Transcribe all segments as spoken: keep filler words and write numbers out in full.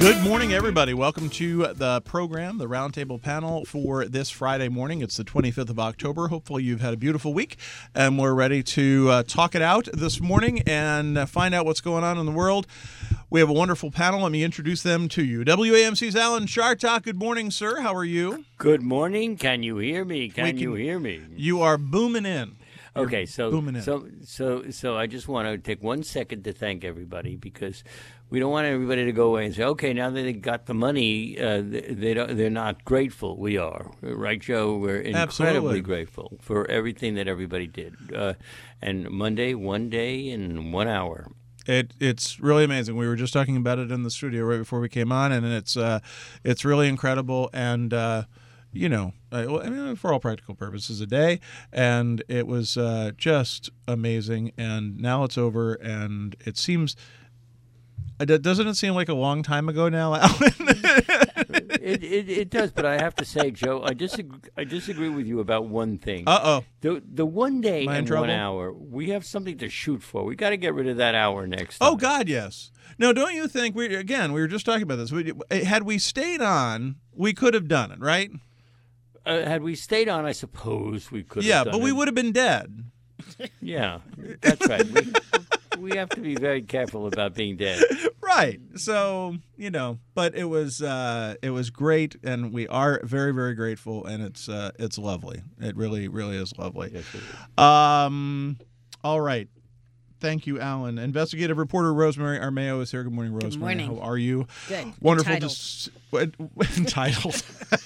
Good morning, everybody. Welcome to the program, the Roundtable Panel for this Friday morning. It's the twenty-fifth of October. Hopefully you've had a beautiful week, and we're ready to uh, talk it out this morning and uh, find out what's going on in the world. We have a wonderful panel. Let me introduce them to you. W A M C's Alan Chartock. Good morning, sir. How are you? Good morning. Can you hear me? Can, can you hear me? You are booming in. Okay, so booming in. so so so I just want to take one second to thank everybody, because we don't want everybody to go away and say, okay, now that they got the money, uh, they, they don't, they're not grateful. We are, right, Joe? We're incredibly Absolutely. grateful for everything that everybody did. Uh, and Monday, one day in one hour. It it's really amazing. We were just talking about it in the studio right before we came on, and it's uh, it's really incredible. And uh, you know, I, I mean, for all practical purposes, a day, and it was uh, just amazing. And now it's over, and it seems. Doesn't it seem like a long time ago now, Alan? it, it it does, but I have to say, Joe, I disagree. I disagree with you about one thing. Uh oh. The the one day Am I in and trouble? one hour, we have something to shoot for. We got to get rid of that hour next time. Oh God, yes. No, don't you think? We again, we were just talking about this. We, had we stayed on, we could have done it, right? Uh, had we stayed on, I suppose we could. Yeah, have done but we it. would have been dead. Yeah, that's right. We, we have to be very careful about being dead. Right. So, you know, but it was uh, it was great, and we are very, very grateful, and it's uh, it's lovely. It really, really is lovely. Yes, it is. Um, all right. Thank you, Alan. Investigative reporter Rosemary Armao is here. Good morning, Rosemary. Good morning. How are you? Good. Wonderful. Entitled. To s- entitled.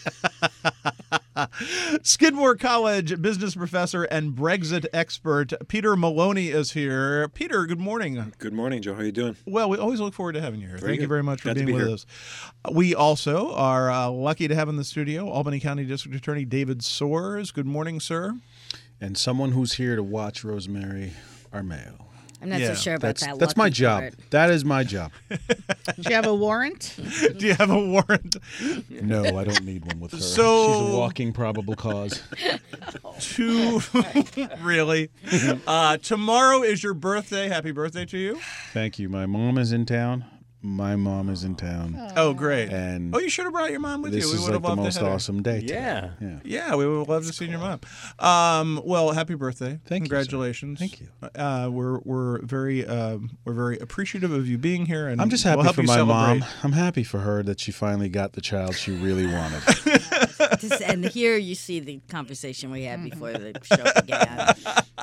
Skidmore College business professor and Brexit expert Peter Maloney is here. Peter, good morning. Good morning, Joe. How are you doing? Well, we always look forward to having you here. Very Thank you good. very much for Glad to being be with here. us. We also are uh, lucky to have in the studio Albany County District Attorney David Soares. Good morning, sir. And someone who's here to watch Rosemary Armao. I'm not Yeah, so sure about That's that. that's my lucky job. part. That is my job. Do you have a warrant? Do you have a warrant? No, I don't need one with her. So- She's a walking probable cause. To really? Uh, tomorrow is your birthday. Happy birthday to you. Thank you. My mom is in town. My mom is in town. Oh, great. And Oh, you should have brought your mom with this you. We is would like have the loved most to have her. awesome day today. Yeah. Yeah. Yeah, we would have loved to see your mom. Um, well, happy birthday! Thank you, sir. Congratulations! Thank you. Uh, we're we're very um, we're very appreciative of you being here, and I'm just we'll happy help for you my celebrate. mom. I'm happy for her that she finally got the child she really wanted. This- and here you see the conversation we had before the show began.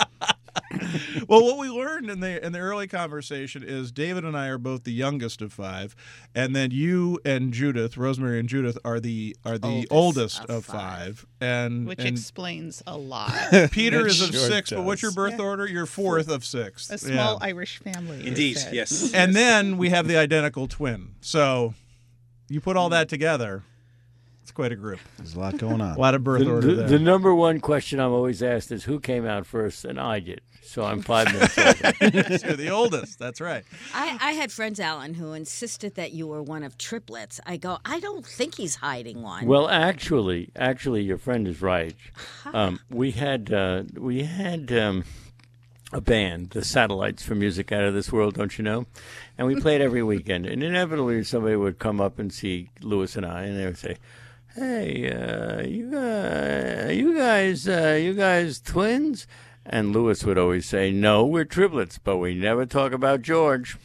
Well, what we learned in the in the early conversation is David and I are both the youngest of five, and then you and Judith, Rosemary and Judith, are the are the oldest, Oldest of of five, and Which and explains a lot. Peter It is of sure six. But what's your does. birth Yeah. order? You're fourth of six. A small Irish family. it Indeed, said. yes. And then we have the identical twin. So you put all that together, it's quite a group. There's a lot going A on. lot of birth The, order the, there. the number one question I'm always asked is who came out first, and I did. So I'm five minutes older. You're the oldest. That's right. I, I had friends, Alan, who insisted that you were one of triplets. I go, I don't think he's hiding one. Well, actually, actually, your friend is right. Um, we had uh, we had um, a band, the Satellites for Music Out of This World, don't you know? And we played every weekend. And inevitably, somebody would come up and see Lewis and I, and they would say, "Hey, uh, you guys, you guys, uh, you guys, twins?" And Lewis would always say, "No, we're triplets, but we never talk about George."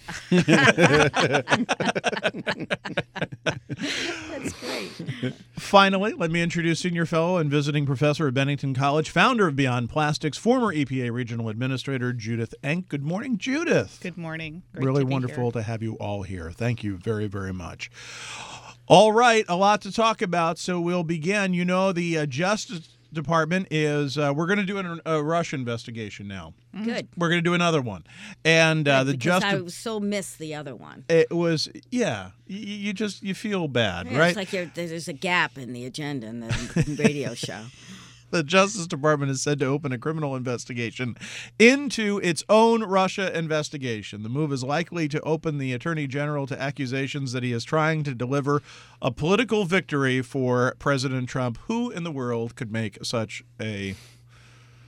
That's great. Finally, let me introduce senior fellow and visiting professor at Bennington College, founder of Beyond Plastics, former E P A regional administrator Judith Enck. Good morning, Judith. Good morning. Great Really to be wonderful here. to have you all here. Thank you very, very much. All right, a lot to talk about, so we'll begin. You know, the uh, Justice Department is, uh, we're going to do an, a Rush investigation now. Good. We're going to do another one. And uh, the because Justice... I so missed the other one. It was, yeah, you, you just, you feel bad, Yeah, right? It's like you're, there's a gap in the agenda in the radio show. The Justice Department is said to open a criminal investigation into its own Russia investigation. The move is likely to open the Attorney General to accusations that he is trying to deliver a political victory for President Trump. Who in the world could make such a, a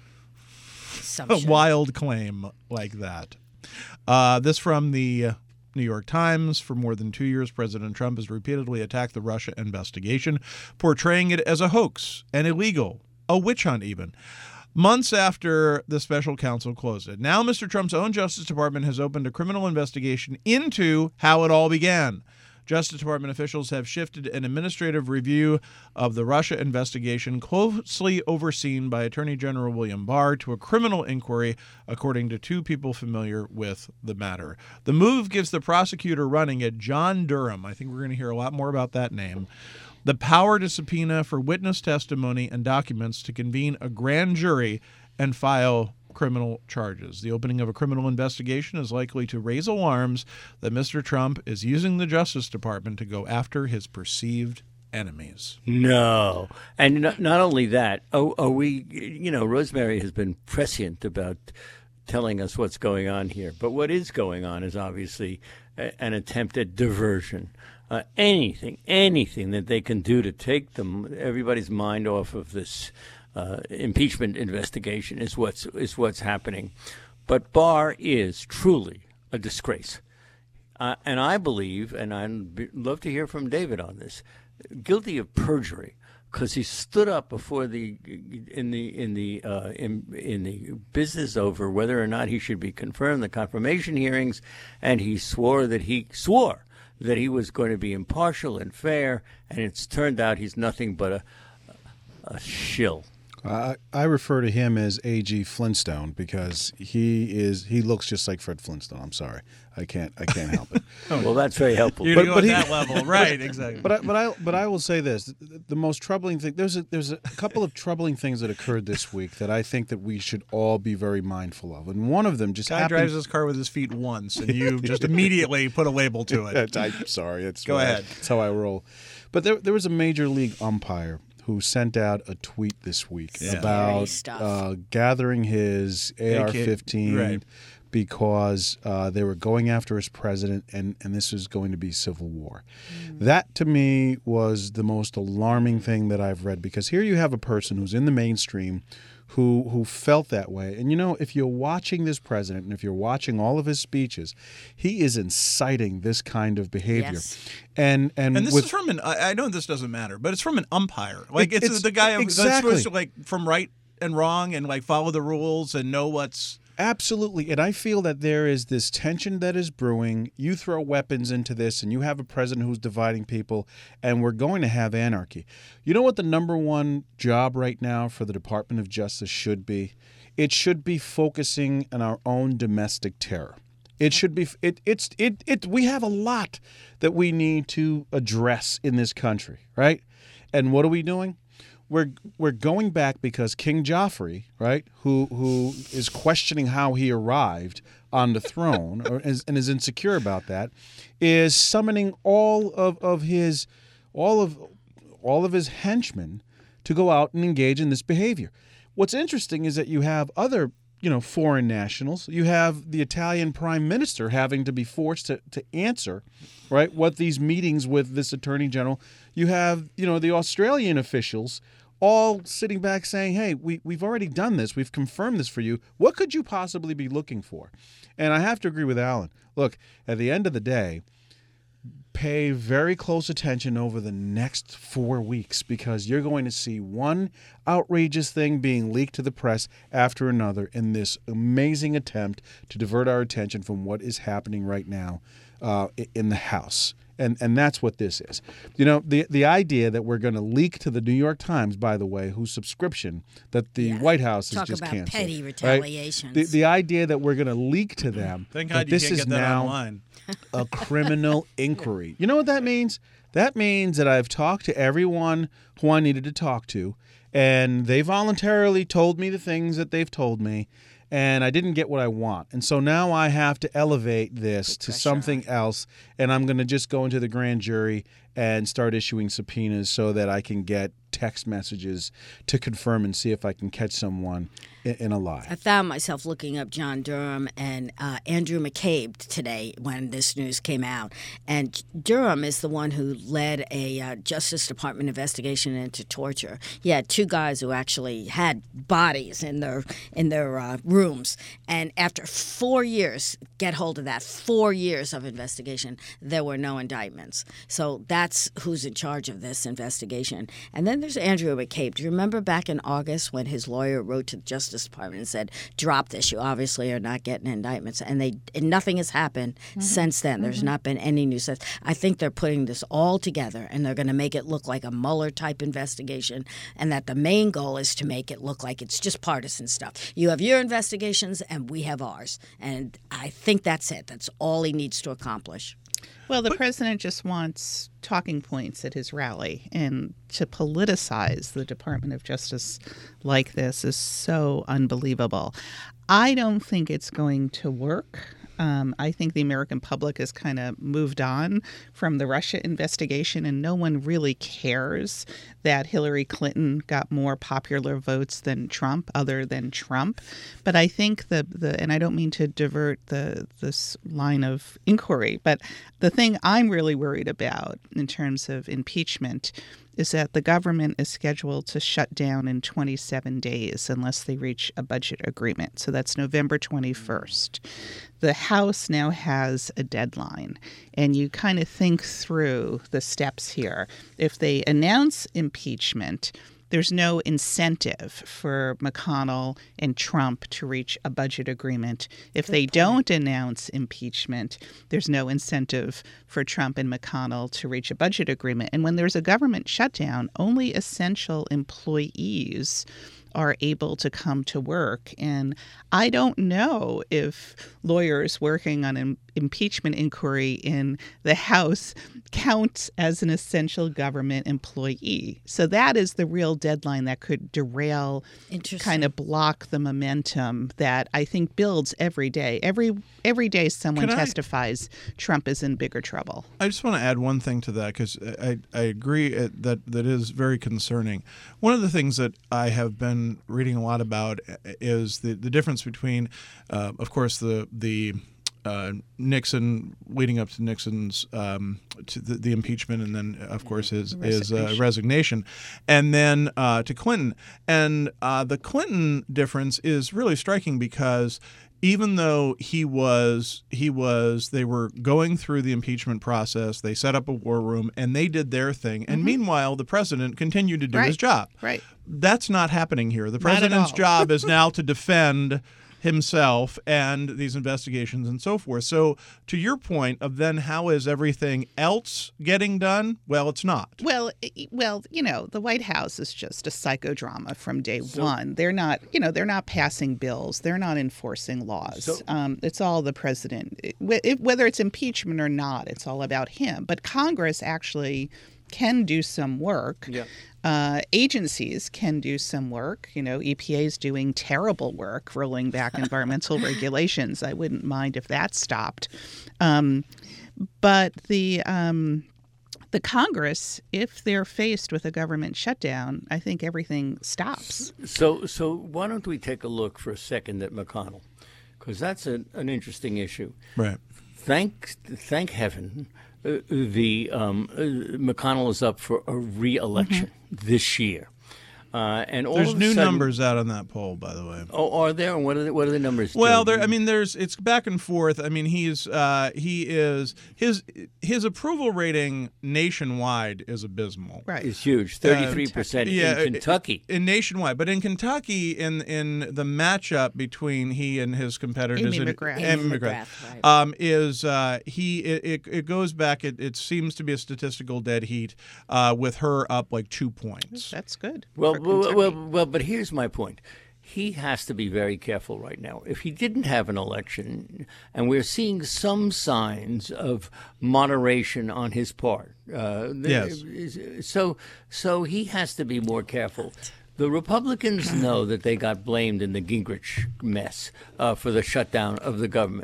Assumption. wild claim like that? Uh, this from the New York Times. For more than two years, President Trump has repeatedly attacked the Russia investigation, portraying it as a hoax and illegal, a witch hunt even, months after the special counsel closed it. Now Mister Trump's own Justice Department has opened a criminal investigation into how it all began. Justice Department officials have shifted an administrative review of the Russia investigation, closely overseen by Attorney General William Barr, to a criminal inquiry, according to two people familiar with the matter. The move gives the prosecutor running it, John Durham — I think we're going to hear a lot more about that name — the power to subpoena for witness testimony and documents, to convene a grand jury and file criminal charges. The opening of a criminal investigation is likely to raise alarms that Mister Trump is using the Justice Department to go after his perceived enemies. No. And not, not only that, oh, oh, we, you know, Rosemary has been prescient about telling us what's going on here. But what is going on is obviously a, an attempt at diversion. Uh, anything, anything that they can do to take them, everybody's mind off of this Uh, impeachment investigation is what's is what's happening. But Barr is truly a disgrace, uh, and I believe, and I'd love to hear from David on this, guilty of perjury, because he stood up before the in the in the uh, in, in the business over whether or not he should be confirmed, the confirmation hearings, and he swore that he swore that he was going to be impartial and fair, and it's turned out he's nothing but a a shill. I, I refer to him as A G Flintstone because he is he looks just like Fred Flintstone. I'm sorry, I can't I can't help it. Oh, well, that's very helpful. You're But- going to but go he- at that level, right? Exactly. But I, but I but I will say this: the, the most troubling thing there's a there's a couple of troubling things that occurred this week that I think that we should all be very mindful of, and one of them just Guy happened. drives his car with his feet once, and you just immediately put a label to it. That's- I'm sorry. It's Go ahead. That's how I roll. But there there was a major league umpire who sent out a tweet this week Yeah. about stuff. uh, gathering his A R fifteen right. because uh, they were going after his president, and, and this was going to be civil war. That, to me, was the most alarming thing that I've read, because here you have a person who's in the mainstream who who felt that way. And, you know, if you're watching this president and if you're watching all of his speeches, he is inciting this kind of behavior. Yes. And, and, And this with, is from an, I I know this doesn't matter, but it's from an umpire. Like, It- it's, it's- the guy that's exactly. supposed to, like, from right and wrong and, like, follow the rules and know what's. Absolutely. And I feel that there is this tension that is brewing. You throw weapons into this and you have a president who's dividing people, and we're going to have anarchy. You know what the number one job right now for the Department of Justice should be? It should be focusing on our own domestic terror. It should be it it's it it we have a lot that we need to address in this country, right? And what are we doing? We're we're going back because King Joffrey, right, who who is questioning how he arrived on the throne or is, and is insecure about that, is summoning all of, of his all of all of his henchmen to go out and engage in this behavior. What's interesting is that you have other, you know, foreign nationals. You have the Italian prime minister having to be forced to, to answer, right, what these meetings with this attorney general. You have, you know, the Australian officials all sitting back saying, hey, we, we've already done this. We've confirmed this for you. What could you possibly be looking for? And I have to agree with Alan. Look, at the end of the day, pay very close attention over the next four weeks because you're going to see one outrageous thing being leaked to the press after another in this amazing attempt to divert our attention from what is happening right now uh, in the House. And and that's what this is. You know, the the idea that we're going to leak to the New York Times, by the way, whose subscription that the Yeah. White House has Talk just about canceled. petty right? retaliations. The, the idea that we're going to leak to them Thank that God you this can't is get that now online. a criminal inquiry. You know what that means? That means that I've talked to everyone who I needed to talk to, and they voluntarily told me the things that they've told me, and I didn't get what I want. And so now I have to elevate this to something else, and I'm going to just go into the grand jury and start issuing subpoenas so that I can get text messages to confirm and see if I can catch someone in, in a lie. I found myself looking up John Durham and uh, Andrew McCabe today when this news came out. And Durham is the one who led a uh, Justice Department investigation into torture. He had two guys who actually had bodies in their in their uh, rooms. And after four years, get hold of that, four years of investigation, there were no indictments. So that's who's in charge of this investigation. And then there's Andrew McCabe. Do you remember back in August when his lawyer wrote to the Justice Department and said, drop this, you obviously are not getting indictments. And they and nothing has happened mm-hmm. since then. There's mm-hmm. not been any news. I think they're putting this all together and they're going to make it look like a Mueller-type investigation, and that the main goal is to make it look like it's just partisan stuff. You have your investigations and we have ours. And I think that's it. That's all he needs to accomplish. Well, the president just wants talking points at his rally, and to politicize the Department of Justice like this is so unbelievable. I don't think it's going to work. Um, I think the American public has kind of moved on from the Russia investigation, and no one really cares that Hillary Clinton got more popular votes than Trump, other than Trump. But I think the, the and I don't mean to divert the this line of inquiry, but the thing I'm really worried about in terms of impeachment is that the government is scheduled to shut down in twenty-seven days unless they reach a budget agreement. So that's November twenty-first. The House now has a deadline, and you kind of think through the steps here. If they announce impeachment, there's no incentive for McConnell and Trump to reach a budget agreement. If they don't announce impeachment, there's no incentive for Trump and McConnell to reach a budget agreement. And when there's a government shutdown, only essential employees are able to come to work. And I don't know if lawyers working on an impeachment inquiry in the House counts as an essential government employee. So that is the real deadline that could derail, kind of block the momentum that I think builds every day. Every every day someone Can I- testifies Trump is in bigger trouble. I just want to add one thing to that, because I, I agree it- that that is very concerning. One of the things that I have been reading a lot about is the, the difference between, uh, of course, the the uh, Nixon leading up to Nixon's um, to the, the impeachment, and then of course his his uh, resignation, and then uh, to Clinton. And uh, the Clinton difference is really striking because even though he was he was they were going through the impeachment process, they set up a war room and they did their thing, and mm-hmm. meanwhile the president continued to do right. his job. Right. That's not happening here. The Not at president's all. job is now to defend himself and these investigations and so forth. So to your point of then how is everything else getting done? Well, it's not. Well, i- well, you know, the White House is just a psychodrama from day So- one. They're not, you know, they're not passing bills. They're not enforcing laws. So- um, it's all the president. It- wh- it- whether it's impeachment or not, it's all about him. But Congress actually can do some work. Yeah. Uh, agencies can do some work. You know, E P A is doing terrible work rolling back environmental regulations. I wouldn't mind if that stopped. Um, but the um, the Congress, if they're faced with a government shutdown, I think everything stops. So, so why don't we take a look for a second at McConnell, because that's a, an interesting issue. Right. Thank, thank heaven, uh, the um, uh, McConnell is up for a re-election Mm-hmm. this year, uh, and all There's of a new sudden, numbers out on that poll, by the way. Oh, are there? And what are the, what are the numbers? Well, Joe? there. I mean, there's it's back and forth. I mean, he's uh, he is his his approval rating nationwide is abysmal. Right. It's huge, thirty-three percent Yeah, in Kentucky. In nationwide, but in Kentucky, in in the matchup between he and his competitors, Amy in- McGrath. Amy Amy McGrath, McGrath, right. um, is uh, he? It, it, it goes back. It, it seems to be a statistical dead heat, uh, with her up like two points. That's good. Well, for well, Kentucky. well, well, but here's my point. He has to be very careful right now. If he didn't have an election, and we're seeing some signs of moderation on his part, uh, Yes. So, so he has to be more careful. The Republicans know that they got blamed in the Gingrich mess uh, for the shutdown of the government.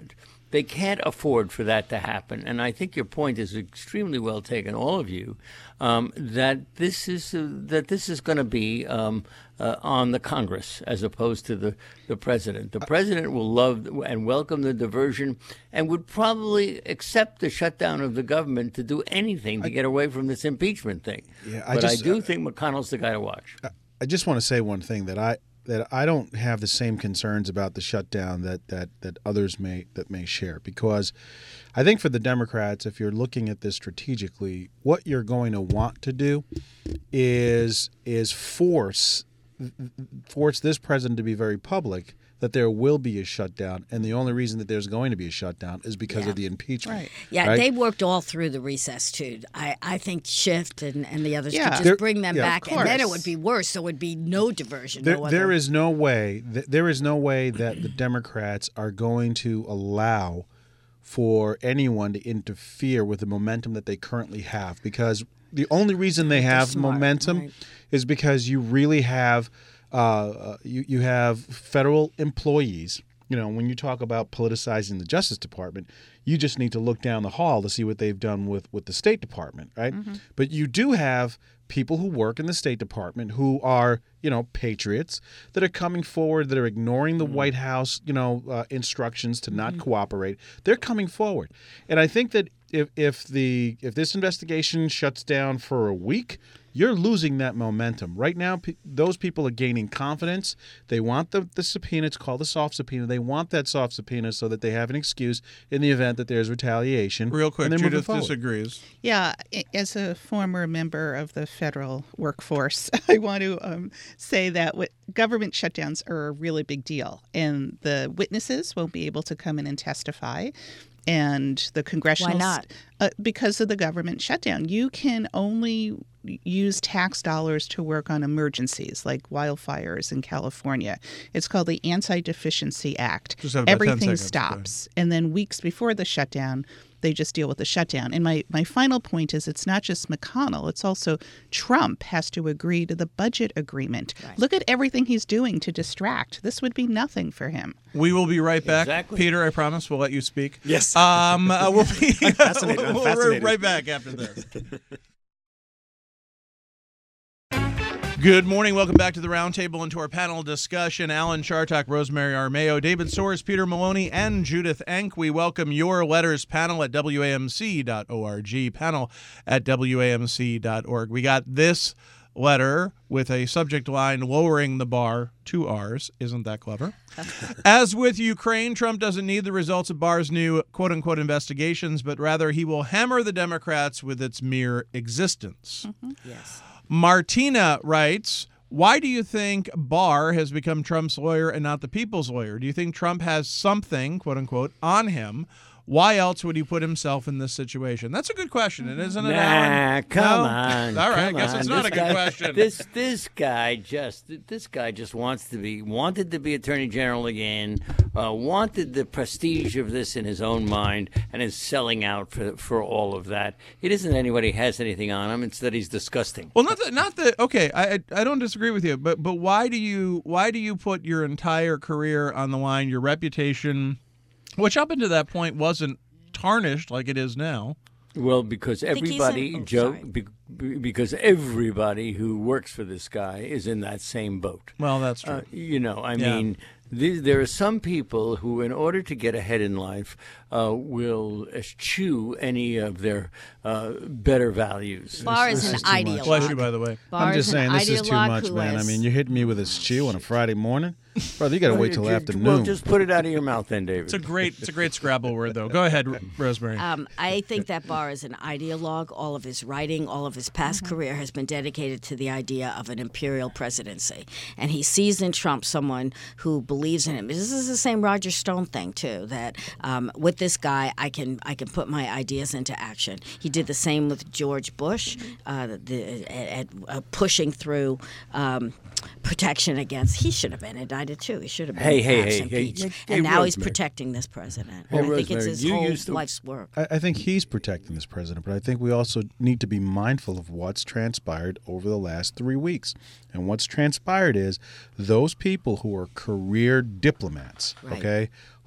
They can't afford for that to happen. And I think your point is extremely well taken, all of you, um, that this is uh, that this is going to be um, uh, on the Congress as opposed to the, the president. The president will love and welcome the diversion and would probably accept the shutdown of the government to do anything to I, get away from this impeachment thing. Yeah, I but just, I do uh, think McConnell's the guy to watch. I, I just want to say one thing that I that I don't have the same concerns about the shutdown that, that, that others may that may share, because I think for the Democrats, if you're looking at this strategically, what you're going to want to do is is force force this president to be very public that there will be a shutdown, and the only reason that there's going to be a shutdown is because yeah. of the impeachment. Right. Yeah, right? they worked all through the recess, too. I, I think Schiff and, and the others Yeah. could just There- bring them yeah, of back, and then it course. would be worse. So it would be no diversion. There, no other. there is no way. th- There is no way that the Democrats are going to allow for anyone to interfere with the momentum that they currently have, because the only reason they have smart, momentum right. is because you really have uh, uh, you you have federal employees. You know, when you talk about politicizing the Justice Department, you just need to look down the hall to see what they've done with, with the State Department, right? Mm-hmm. But you do have people who work in the State Department who are, you know, patriots that are coming forward, that are ignoring the White House, you know, uh, instructions to not cooperate. They're coming forward. And I think that if, if the if this investigation shuts down for a week, you're losing that momentum. Right now, pe- those people are gaining confidence. They want the, the subpoena. It's called the soft subpoena. They want that soft subpoena so that they have an excuse in the event that there's retaliation. Real quick, and they're moving Judith forward. disagrees. Yeah, i- as a former member of the federal workforce, I want to um, say that what government shutdowns are a really big deal, and the witnesses won't be able to come in and testify. And the congressional, Why not? Uh, because of the government shutdown. You can only use tax dollars to work on emergencies like wildfires in California. It's called the Anti-Deficiency Act. Just have about ten Everything seconds, stops. And then weeks before the shutdown, they just deal with the shutdown. And my, my final point is it's not just McConnell. It's also Trump has to agree to the budget agreement. Right. Look at everything he's doing to distract. This would be nothing for him. We will be right back. Exactly. Peter, I promise we'll let you speak. Yes. Um, uh, we'll be I'm fascinated. I'm we'll be fascinated. right back after this. Good morning. Welcome back to the Roundtable and to our panel discussion. Alan Chartock, Rosemary Armeo, David Soares, Peter Maloney, and Judith Enck. We welcome your letters. Panel at W A M C dot org. Panel at W A M C dot org. We got this letter with a subject line, lowering the bar, two R's. Isn't that clever? As with Ukraine, Trump doesn't need the results of Barr's new quote-unquote investigations, but rather he will hammer the Democrats with its mere existence. Yes. Martina writes, why do you think Barr has become Trump's lawyer and not the people's lawyer? Do you think Trump has something, quote unquote, on him? Why else would he put himself in this situation? That's a good question, isn't it, Nah, Alan? come No? on. All right, come I guess it's on. not This a good guy- question. This this guy just this guy just wants to be wanted to be Attorney General again. Uh, wanted the prestige of this in his own mind, and is selling out for for all of that. It isn't anybody has anything on him; it's that he's disgusting. Well, not that, not that. Okay, I I I don't disagree with you, but but why do you why do you put your entire career on the line, your reputation, which up until that point wasn't tarnished like it is now? Well, because think he's everybody, in- oh, Joe, sorry. be, be- because everybody who works for this guy is in that same boat. Well, that's true. Uh, you know, I Yeah. mean, th- there are some people who, in order to get ahead in life, uh, will eschew any of their uh, better values. Barr This is an is too much. ideologue. Bless you, by the way. Barr I'm just is an saying, this is too ideologue much, who man. I has- mean, you're hitting me with a stew on a Friday morning, brother. You got to wait till Well, afternoon. just put it out of your mouth, then, David. It's a great it's a great Scrabble word, though. Go ahead, Rosemary. Um, I think that Barr is an ideologue. All of his writing, all of his past career has been dedicated to the idea of an imperial presidency. And he sees in Trump someone who believes in him. This is the same Roger Stone thing, too, that um, with this guy, I can I can put my ideas into action. He did the same with George Bush, uh, the, at, at, uh, pushing through um, protection against. He should have been indicted, too. He should have been Hey, hey, perhaps hey, hey, impeached. hey, and hey, now he's Rosemary. protecting this president. Hey, And I think it's Rosemary, his you whole used to- life's work. I, I think he's protecting this president, but I think we also need to be mindful of what's transpired over the last three weeks. And what's transpired is those people who are career diplomats, Right. okay,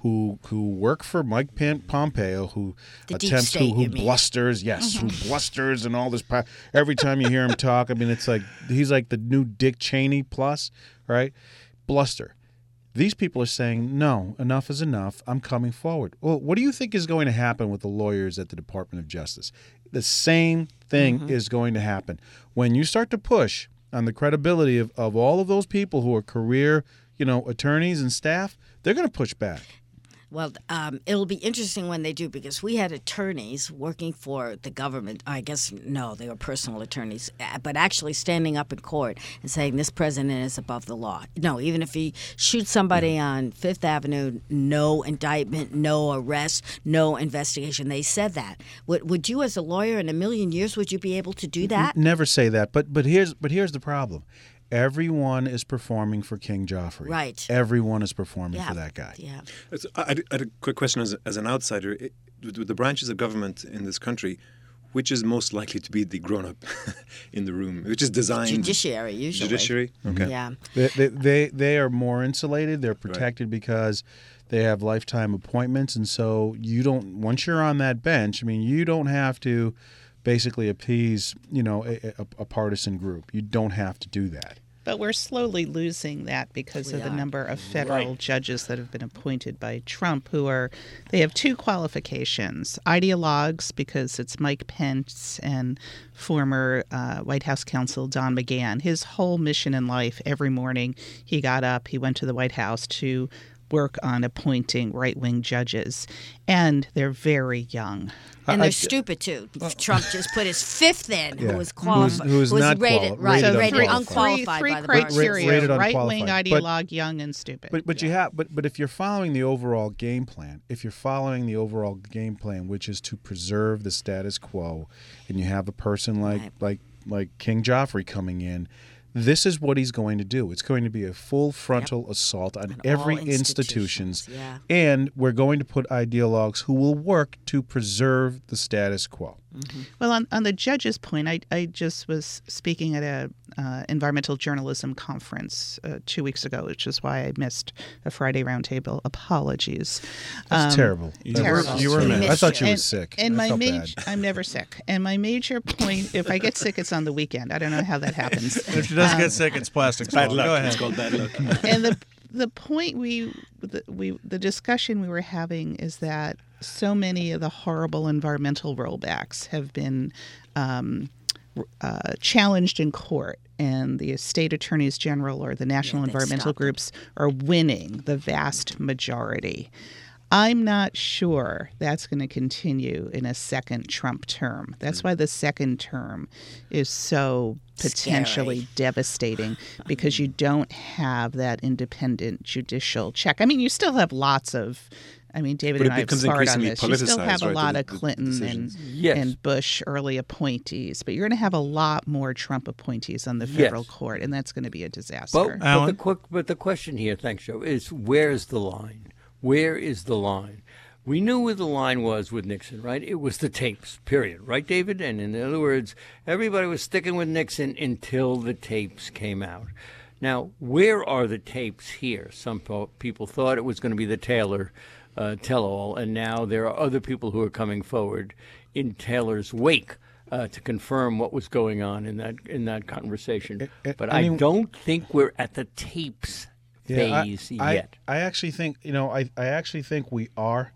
who who work for Mike Pompeo, who The deep attempts state, who, who you mean. blusters, yes, who blusters and all this. Po- every time you hear him talk, I mean, it's like he's like the new Dick Cheney plus, right? Bluster. These people are saying, no, enough is enough. I'm coming forward. Well, what do you think is going to happen with the lawyers at the Department of Justice? The same thing mm-hmm. is going to happen. When you start to push on the credibility of, of all of those people who are career, you know, attorneys and staff, they're going to push back. Well, um, it'll be interesting when they do, because we had attorneys working for the government. I guess, no, they were personal attorneys, uh, but actually standing up in court and saying this president is above the law. No, even if he shoots somebody on Fifth Avenue, no indictment, no arrest, no investigation. They said that. Would, would you, as a lawyer, in a million years, would you be able to do that? N- never say that. But but here's but here's the problem. Everyone is performing for King Joffrey. Right. Everyone is performing yeah. for that guy. Yeah. So I, I had a quick question as, as an outsider. It, with the branches of government in this country, which is most likely to be the grown-up in the room? Which is designed... Judiciary, usually. Judiciary? Okay. Yeah. They, they, they, they are more insulated. They're protected right. because they have lifetime appointments. And so you don't... Once you're on that bench, I mean, you don't have to basically appease, you know, a, a, a partisan group. You don't have to do that. But we're slowly losing that because we of the are. number of federal right. judges that have been appointed by Trump, who are, they have two qualifications. Ideologues, because it's Mike Pence and former uh, White House counsel Don McGahn. His whole mission in life, every morning he got up, he went to the White House to work on appointing right-wing judges. And they're very young. And they're I, stupid, too. Well, Trump just put his fifth in, yeah. who was qualified. Who was, who was not rated, quali- right, rated, rated unqualified. unqualified Three, by the three bar. criteria, Rated right-wing unqualified. ideologue, But, young, and stupid. But but yeah. you have but but if you're following the overall game plan, if you're following the overall game plan, which is to preserve the status quo, and you have a person like right. like like King Joffrey coming in, this is what he's going to do. It's going to be a full frontal yep. assault on on every institutions. institutions, yeah. and we're going to put ideologues who will work to preserve the status quo. Mm-hmm. Well, on, on the judge's point, I, I just was speaking at a uh, environmental journalism conference uh, two weeks ago, which is why I missed a Friday roundtable. Apologies. That's um, terrible. You terrible. were, you were mad. I thought you were and, sick. And I my felt major, bad. I'm never sick. And my major point, if I get sick, it's on the weekend. I don't know how that happens. If she does Um, get sick, it's plastic. Bad fault. luck. Go ahead. It's called bad luck. And the the point we the, we the discussion we were having is that so many of the horrible environmental rollbacks have been um, uh, challenged in court, and the state attorneys general or the national Yeah, they environmental stop them. groups are winning the vast majority. I'm not sure that's going to continue in a second Trump term. That's why the second term is so potentially Scary. devastating, because you don't have that independent judicial check. I mean, you still have lots of, I mean, David But it and I have becomes sparred on increasingly this. You still politicized, have a right, lot the- of the Clinton and, decisions. Yes. and Bush early appointees, but you're going to have a lot more Trump appointees on the federal Yes. court, and that's going to be a But, disaster. but, the Alan? quick, but the question here, thanks, Joe, is where's the line? Where is the line? We knew where the line was with Nixon, right? It was the tapes, period. Right, David? And in other words, everybody was sticking with Nixon until the tapes came out. Now, where are the tapes here? Some po- people thought it was going to be the Taylor uh, tell-all, and now there are other people who are coming forward in Taylor's wake uh, to confirm what was going on in that in that conversation. It- it- but I I, mean- don't think we're at the tapes Yeah, I- phase I, yet. I actually think you know I, I actually think we are,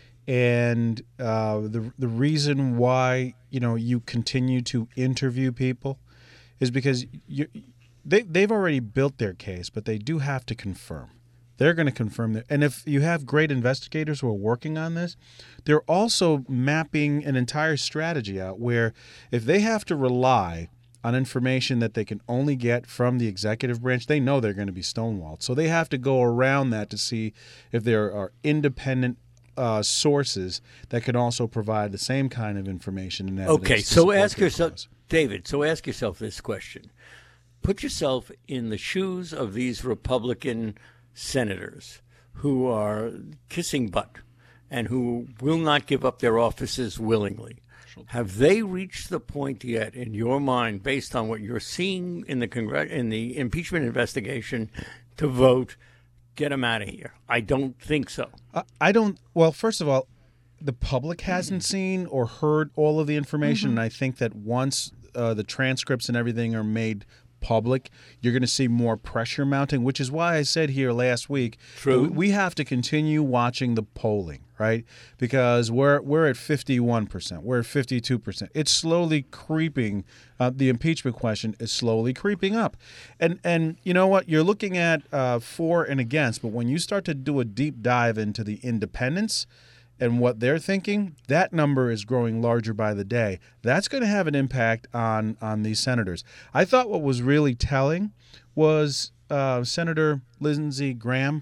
and uh, the the reason why you know you continue to interview people is because you they they've already built their case, but they do have to confirm. They're going to confirm that, and if you have great investigators who are working on this, they're also mapping an entire strategy out where if they have to rely on information that they can only get from the executive branch, they know they're going to be stonewalled. So they have to go around that to see if there are independent uh, sources that can also provide the same kind of information and evidence. Okay, to so support ask their yourself, cause. David, so ask yourself this question. Put yourself in the shoes of these Republican senators who are kissing butt and who will not give up their offices willingly. Have they reached the point yet, in your mind, based on what you're seeing in the Congre- in the impeachment investigation, to vote get him out of here. I don't think so. I- I don't. Well, first of all, the public hasn't seen or heard all of the information, and I think that once uh, the transcripts and everything are made public, you're going to see more pressure mounting, which is why I said here last week, True. that we have to continue watching the polling, right? Because we're we're at fifty-one percent, we're at fifty-two percent. It's slowly creeping. Uh, the impeachment question is slowly creeping up, and and you know what? You're looking at uh, for and against, but when you start to do a deep dive into the independents and what they're thinking, that number is growing larger by the day. That's going to have an impact on on these senators. I thought what was really telling was uh, Senator Lindsey Graham,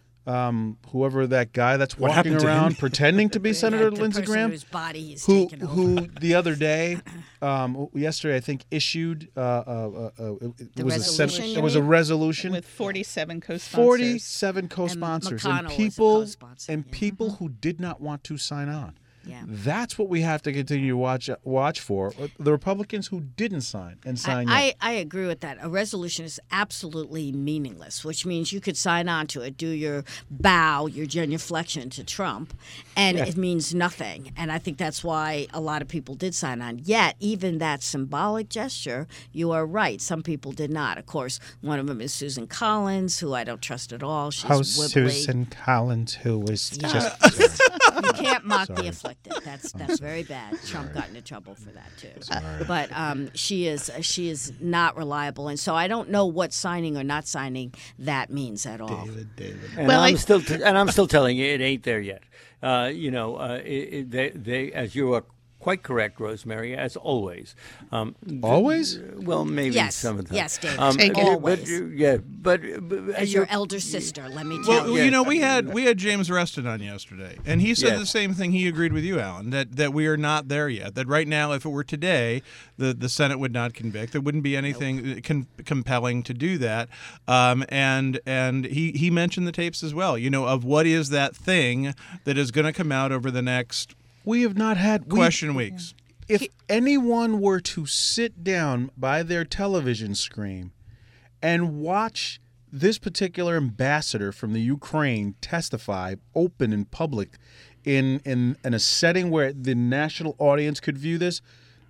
um, whoever that guy that's What walking happened to around him? pretending to be Senator the Lindsey person Graham, whose body he's who taken over. who the other day, um, yesterday I think issued uh, uh, uh, uh, it, The was a sen- resolution, it you was a mean? resolution with forty-seven co-sponsors. forty-seven co-sponsors and, McConnell was a people co-sponsor, and yeah. people who did not want to sign on. Yeah. That's what we have to continue to watch watch for. The Republicans who didn't sign and sign I, yet. I, I agree with that. A resolution is absolutely meaningless, which means you could sign on to it, do your bow, your genuflection to Trump, and it means nothing. And I think that's why a lot of people did sign on. Yet, even that symbolic gesture, you are right, some people did not. Of course, one of them is Susan Collins, who I don't trust at all. She's How wibbly. Susan Collins, who was Yeah. just You can't mock the afflicted. That's that's very bad. Trump got into trouble for that too. But um, she is she is not reliable, and so I don't know what signing or not signing that means at all. David, David. And Well, I'm I- still t- and I'm still telling you, it ain't there yet. Uh, you know, uh, it, it, they, they, as you are quite correct, Rosemary, as always. Um, Always? Well, maybe Yes, some of them. yes, David. Um, Take it. but- Always. But, yeah, but, but As your elder sister, let me tell Well, you. you know, we had we had James Reston on yesterday, and he said Yes. the same thing. He agreed with you, Alan, that, that we are not there yet. That right now, if it were today, the, the Senate would not convict. There wouldn't be anything con- compelling to do that. Um, and and he, he mentioned the tapes as well. You know, of what is that thing that is going to come out over the next We have not had we- question weeks. If anyone were to sit down by their television screen and watch this particular ambassador from the Ukraine testify open in public in, in, in a setting where the national audience could view this,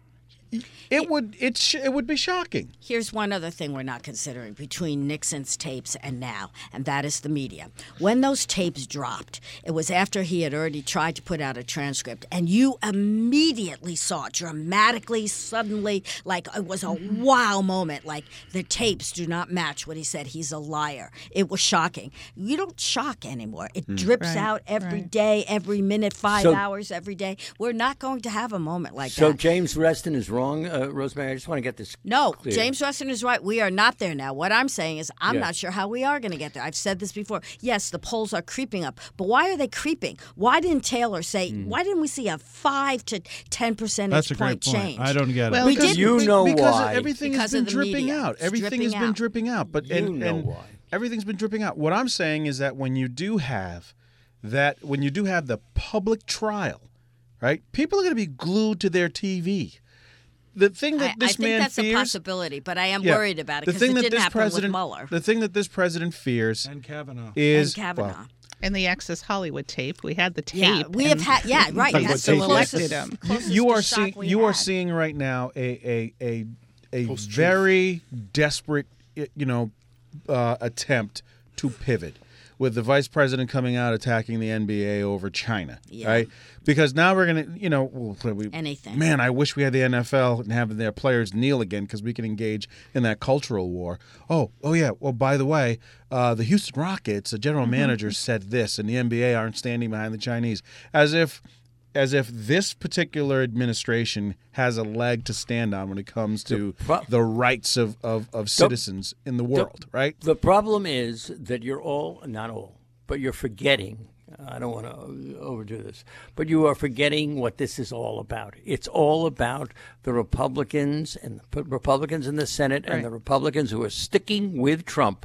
it would it sh- it would be shocking. Here's one other thing we're not considering between Nixon's tapes and now, and that is the media. When those tapes dropped, it was after he had already tried to put out a transcript, and you immediately saw it dramatically, suddenly, like it was a wow moment, like the tapes do not match what he said. He's a liar. It was shocking. You don't shock anymore. It drips Right, out every right. day, every minute, five So- hours every day. We're not going to have a moment like So that. James Reston is wrong, uh, Rosemary. I just want to get this No, clear. James Reston is right. We are not there now. What I'm saying is I'm Yeah. not sure how we are going to get there. I've said this before. Yes, the polls are creeping up, but why are they creeping? Why didn't Taylor say, Mm. why didn't we see a five to ten percentage That's a point great point. change? I don't get Well, it. We because did- You Be- know because why. everything Because has been of the dripping media. out. It's Everything dripping has been out. dripping out. But You and, know and why. everything's been dripping out. What I'm saying is that when you do have that, when you do have the public trial, right? People are going to be glued to their T V. The thing that I, this I think man that's fears, a possibility, but I am Yeah. worried about it The because thing it that didn't this happen president, with Mueller the thing that this president fears And Kavanaugh. is and Kavanaugh. well, And the Access Hollywood tape. We had the tape. yeah, we have and had. Yeah, right. But That's what the tape? closest, Elected him. you, closest you to are shock seeing we you are had. seeing right now a a a a Post-truth. very desperate you know uh, attempt to pivot with the vice president coming out attacking the N B A over China, Yeah. right? Because now we're gonna you know well, we, Anything. Man, I wish we had the N F L and having their players kneel again because we can engage in that cultural war. Oh, oh yeah. Well, by the way, uh, the Houston Rockets, the general manager said this, and the N B A aren't standing behind the Chinese, as if. As if this particular administration has a leg to stand on when it comes to The pro- the rights of, of, of citizens in the world, right? The problem is that you're all, not all, but you're forgetting. I don't want to overdo this, but you are forgetting what this is all about. It's all about the Republicans and the Republicans in the Senate and Right. the Republicans who are sticking with Trump,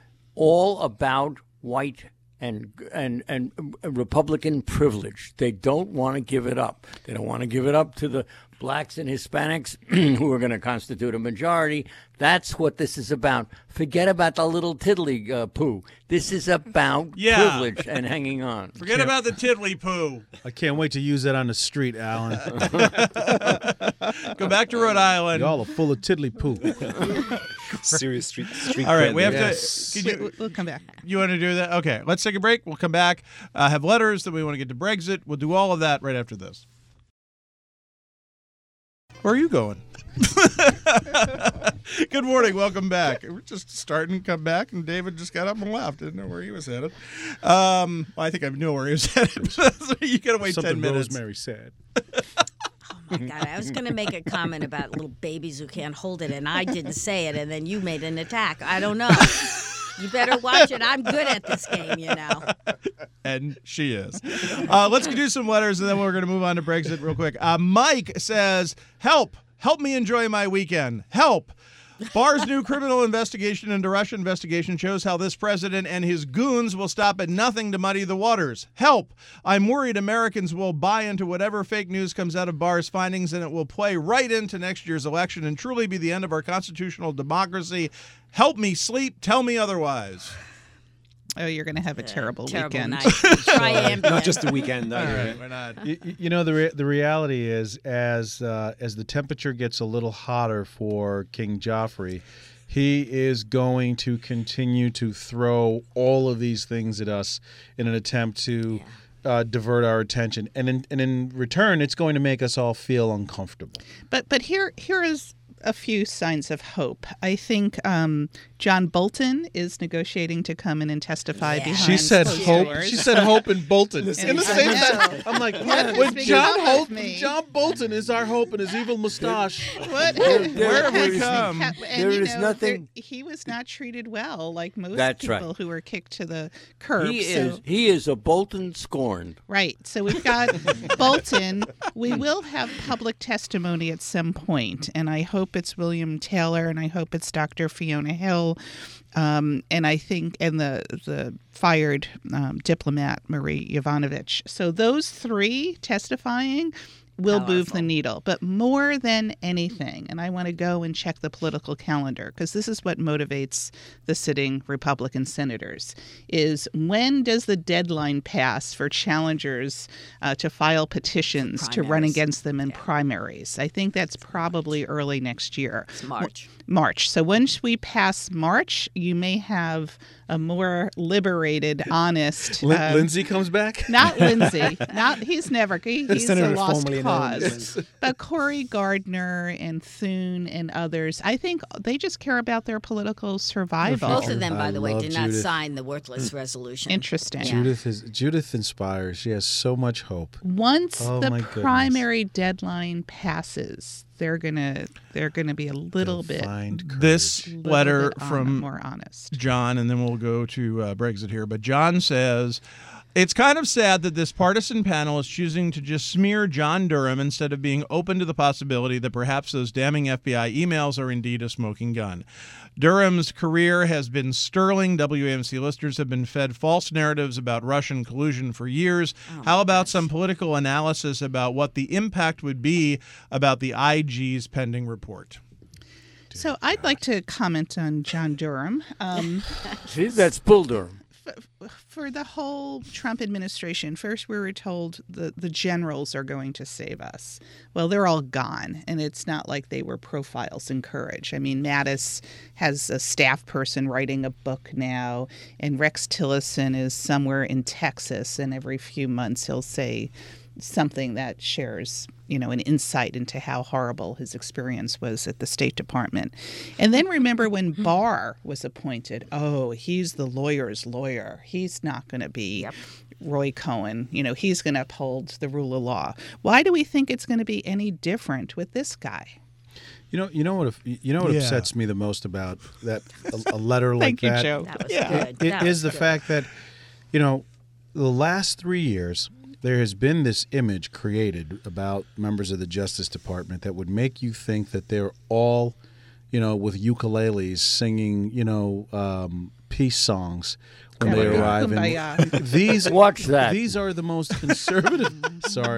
all about white and and and Republican privilege. They don't want to give it up. They don't want to give it up to the blacks and Hispanics who are going to constitute a majority. That's what this is about. Forget about the little tiddly uh, poo. This is about Yeah. privilege and hanging on. Forget about the tiddly poo. I can't wait to use that on the street, Alan. Go back to Rhode Island. Y'all are full of tiddly poo. Serious street street. All right, cred we have there. to. Can Wait, you, we'll- we'll come back. you want to do that? Okay, let's take a break. We'll come back. Uh, have letters. Then we want to get to Brexit. We'll do all of that right after this. Where are you going? Good morning. Welcome back. We're just starting to come back, and David just got up and left. Didn't know where he was headed. Um, well, I think I knew where he was headed. So you got to wait Something ten minutes. Rosemary said. Oh my God, I was going to make a comment about little babies who can't hold it, and I didn't say it, and then you made an attack. I don't know. You better watch it. I'm good at this game, you know. And she is. Uh, let's do some letters, and then we're going to move on to Brexit real quick. Uh, Mike says, help. Help me enjoy my weekend. Help. Barr's new criminal investigation into Russia investigation shows how this president and his goons will stop at nothing to muddy the waters. Help. I'm worried Americans will buy into whatever fake news comes out of Barr's findings, and it will play right into next year's election and truly be the end of our constitutional democracy. Help me sleep. Tell me otherwise. Oh, you're going to have a terrible, Terrible weekend. night. Try Ambien. Not just the weekend. All either. right, we're not. You, you know the re- the reality is as uh, as the temperature gets a little hotter for King Joffrey, he is going to continue to throw all of these things at us in an attempt to uh, divert our attention, and in and in return, it's going to make us all feel uncomfortable. But but here here is a few signs of hope. I think um, John Bolton is negotiating to come in and testify Yeah. behind She said closed hope. doors. She said hope in Bolton in the And same I know. sentence. I'm like, Yeah, when it's John big fun Hope, of me. John Bolton is our hope and his evil mustache. What? Where have we Has- come? ha- and, There you is know, nothing- there- he was not treated well, like most That's people right. who were kicked to the curb. He so, is he is a Bolton scorned. right. So we've got Bolton. We will have public testimony at some point, and I hope it's William Taylor, and I hope it's Doctor Fiona Hill. Um, and I think, and the the fired um, diplomat Marie Yovanovitch. So those three testifying will move the Powerful. needle. But more than anything, and I want to go and check the political calendar because this is what motivates the sitting Republican senators, is when does the deadline pass for challengers uh, to file petitions to run Primaries. against them in primaries? I think that's probably early next year. It's March. March. So once we pass March, you may have a more liberated, honest. Lin- um, Lindsay comes back. not Lindsay. Not he's never. He, he's a senator lost formerly known cause. as- But Cory Gardner and Thune and others, I think they just care about their political survival. Both of them, by I the way, love did not Judith. sign the worthless resolution. Interesting. Yeah. Judith is Judith inspires. She has so much hope. Once Oh, the my goodness. primary deadline passes, they're gonna they're gonna be a little bit Find courage. This little letter bit hon- from more honest. John, and then we'll go to uh, Brexit here. But John says, it's kind of sad that this partisan panel is choosing to just smear John Durham instead of being open to the possibility that perhaps those damning F B I emails are indeed a smoking gun. Durham's career has been sterling. W A M C listeners have been fed false narratives about Russian collusion for years. How about some political analysis about what the impact would be about the I G's pending report? So I'd like to comment on John Durham. Um, See, that's Bull Durham. for the whole Trump administration, first we were told the, the generals are going to save us. Well, they're all gone, and it's not like they were profiles in courage. I mean, Mattis has a staff person writing a book now, and Rex Tillerson is somewhere in Texas, and every few months he'll say something that shares, you know, an insight into how horrible his experience was at the State Department. And then remember when Barr was appointed, oh, he's the lawyer's lawyer. He's not going to be Yep. Roy Cohen. You know, he's going to uphold the rule of law. Why do we think it's going to be any different with this guy? You know, you know what? You know what Yeah. upsets me the most about that a, a letter like Thank you, that. Joe. That was Yeah. good. It That is was the good. fact that, you know, the last three years there has been this image created about members of the Justice Department that would make you think that they're all, you know, with ukuleles singing, you know, um, peace songs when they Kumbaya. arrive. Kumbaya. And these Watch that. These are the most conservative. sorry,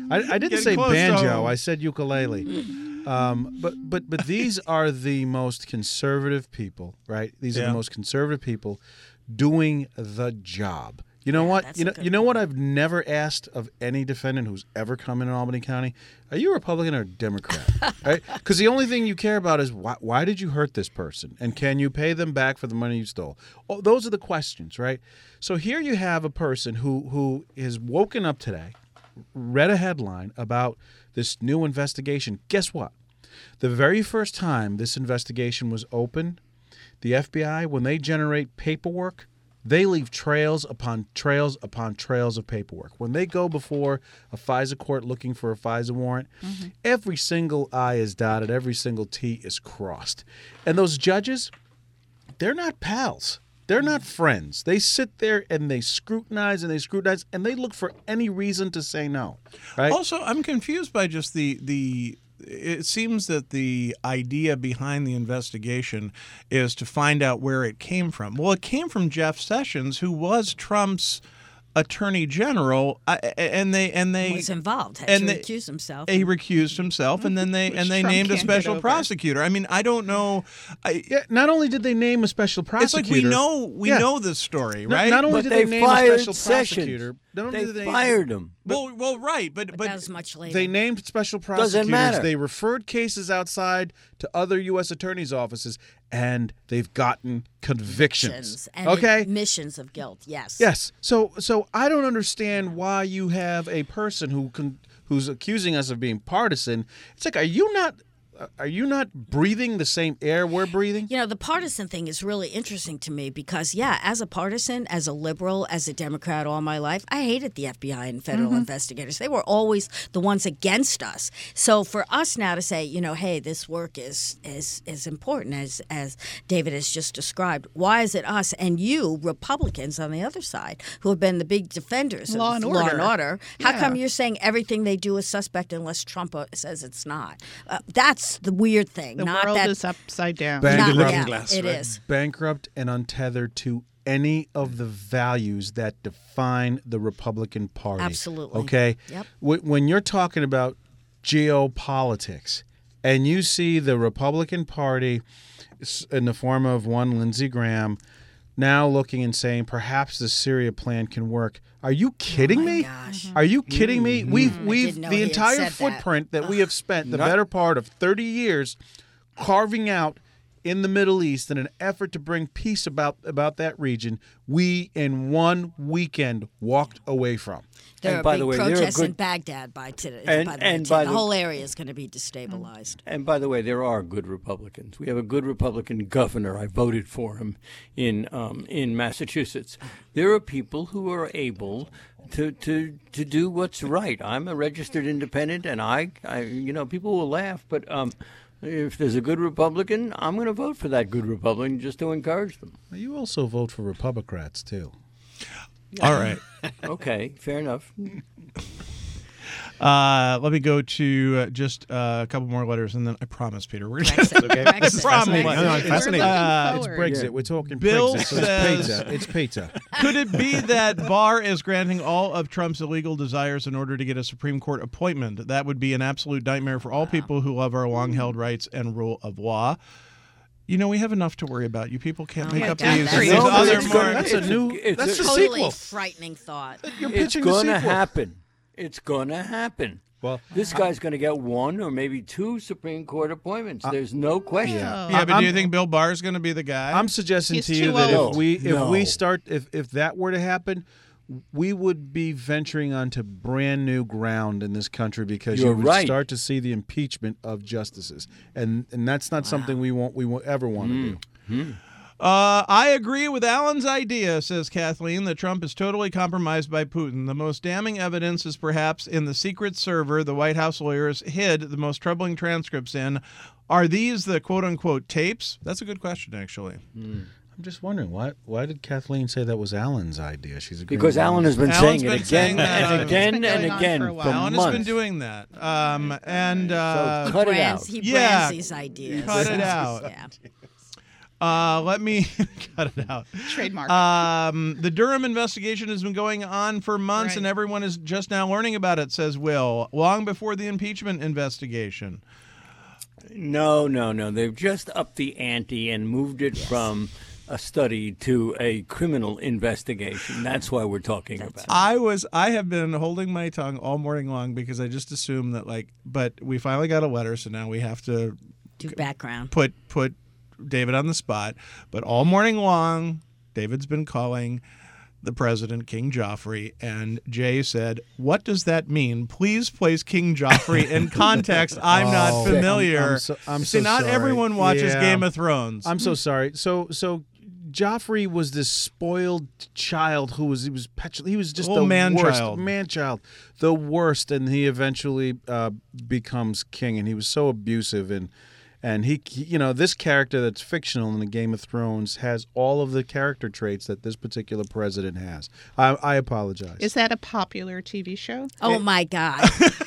I, I didn't Getting say close to banjo. home. I said ukulele. Um, but but but these are the most conservative people, right? These are Yeah. the most conservative people doing the job. You know Yeah, what? that's You a know good you know what I've never asked of any defendant who's ever come in Albany County? Are you a Republican or a Democrat? Right? Because the only thing you care about is why, why did you hurt this person, and can you pay them back for the money you stole? Oh, those are the questions, right? So here you have a person who who is woken up today, read a headline about this new investigation. Guess what? The very first time this investigation was open, the F B I, when they generate paperwork, they leave trails upon trails upon trails of paperwork. When they go before a FISA court looking for a FISA warrant, mm-hmm. every single I is dotted, every single T is crossed. And those judges, they're not pals. They're not friends. They sit there and they scrutinize and they scrutinize and they look for any reason to say no. Right? Also, I'm confused by just the the. It seems that the idea behind the investigation is to find out where it came from. Well, it came from Jeff Sessions, who was Trump's attorney general, uh, and they and they was involved, had and to they- recuse himself. He recused himself, and then they Which and they Trump named a can't get special over. prosecutor. I mean, I don't know. I, Yeah, not only did they name a special it's prosecutor. like we know we Yeah. know this story, Not- right? Not only But did they they, name a fired special Sessions. prosecutor. Not only They did they fired him. well, well, right, but but but that was much later. They named special Doesn't prosecutors. matter. They referred cases outside to other U S attorneys' offices, and they've gotten convictions. and Okay. admissions of guilt. Yes. Yes. So so I don't understand why you have a person who can who's accusing us of being partisan. It's like, are you not are you not breathing the same air we're breathing? You know, the partisan thing is really interesting to me because, yeah, as a partisan, as a liberal, as a Democrat all my life, I hated the F B I and federal investigators. They were always the ones against us. So for us now to say, you know, hey, this work is is is important, as as David has just described, why is it us and you, Republicans on the other side, who have been the big defenders Law of and law order. and order, how Yeah. come you're saying everything they do is suspect unless Trump uh, says it's not? Uh, that's the weird thing. The not world that, is upside down. Bang- not, the looking yeah, glass, it right? is. Bankrupt and untethered to any of the values that define the Republican Party. Absolutely. Okay? Yep. Wh- When you're talking about geopolitics and you see the Republican Party s- in the form of one Lindsey Graham now looking and saying perhaps the Syria plan can work. Are you kidding Oh my me? gosh. Are you kidding me? We've I we've didn't know the he had entire said that. footprint that, we have spent the Not- better part of thirty years carving out in the Middle East in an effort to bring peace about about that region, we in one weekend walked away from. There And are by big the way, there are protests in good- Baghdad by today. And- by the, and way, by the the- whole area is going to be destabilized. And by the way, there are good Republicans. We have a good Republican governor. I voted for him in um, in Massachusetts. There are people who are able to, to to do what's right. I'm a registered independent, and I, I you know, people will laugh, but um, if there's a good Republican, I'm going to vote for that good Republican just to encourage them. You also vote for Republicans too. all right. Okay, fair enough. Uh, let me go to uh, just uh, a couple more letters, and then I promise, Peter, we're gonna Brexit. Brexit. Fascinating. Brexit. No, no, We're fascinating. looking Uh, It's forward. Brexit. We're talking Bill Brexit. So says- it's pizza. It's pizza. Could it be that Barr is granting all of Trump's illegal desires in order to get a Supreme Court appointment? That would be an absolute nightmare for all people who love our long-held rights and rule of law. You know, we have enough to worry about. You people can't make my up God, these. that's these No, but other it's more. gonna- That's a it's- new. it's That's a- the Totally sequel. frightening thought. You're It's pitching the going to sequel. happen. It's going to happen. Well, This guy's going to get one or maybe two Supreme Court appointments. There's no question. Oh. Yeah, but do you I'm- think Bill Barr is going to be the guy? I'm suggesting He's to you too that old. if we if No. we start if if that were to happen, we would be venturing onto brand new ground in this country because You're you would right. start to see the impeachment of justices, and and that's not something we want we won't ever want to do. Uh, I agree with Alan's idea, says Kathleen, that Trump is totally compromised by Putin. The most damning evidence is perhaps in the secret server the White House lawyers hid the most troubling transcripts in. Are these the quote-unquote tapes? That's a good question, actually. I'm just wondering why why did Kathleen say that was Alan's idea? She's agreeing Because with Alan has been Alan's saying been it saying again that. and It's again been and going on again for a for while. Alan months. has been doing that. Um, and uh, So cut it brands, out. He Yeah. brands these ideas. Cut it out. Yeah. Uh, let me cut it out. Trademark. Um, the Durham investigation has been going on for months, Right. and everyone is just now learning about it, says Will, long before the impeachment investigation. No, no, no. They've just upped the ante and moved it from a study to a criminal investigation. That's why we're talking about it. I was I have been holding my tongue all morning long because I just assumed that like but we finally got a letter, so now we have to Do background. put put David on the spot. But all morning long, David's been calling the president King Joffrey, and Jay said, "What does that mean? Please place King Joffrey in context. I'm not Oh, familiar." I'm- I'm so- I'm See, so not sorry. everyone watches Yeah. Game of Thrones. I'm so sorry. So so Joffrey was this spoiled child who was he was petulant. He was just Little the man worst child. man child, the worst, and he eventually uh, becomes king. And he was so abusive and. And he, he, you know, this character that's fictional in the Game of Thrones has all of the character traits that this particular president has. I, I apologize. Is that a popular T V show? Oh my God!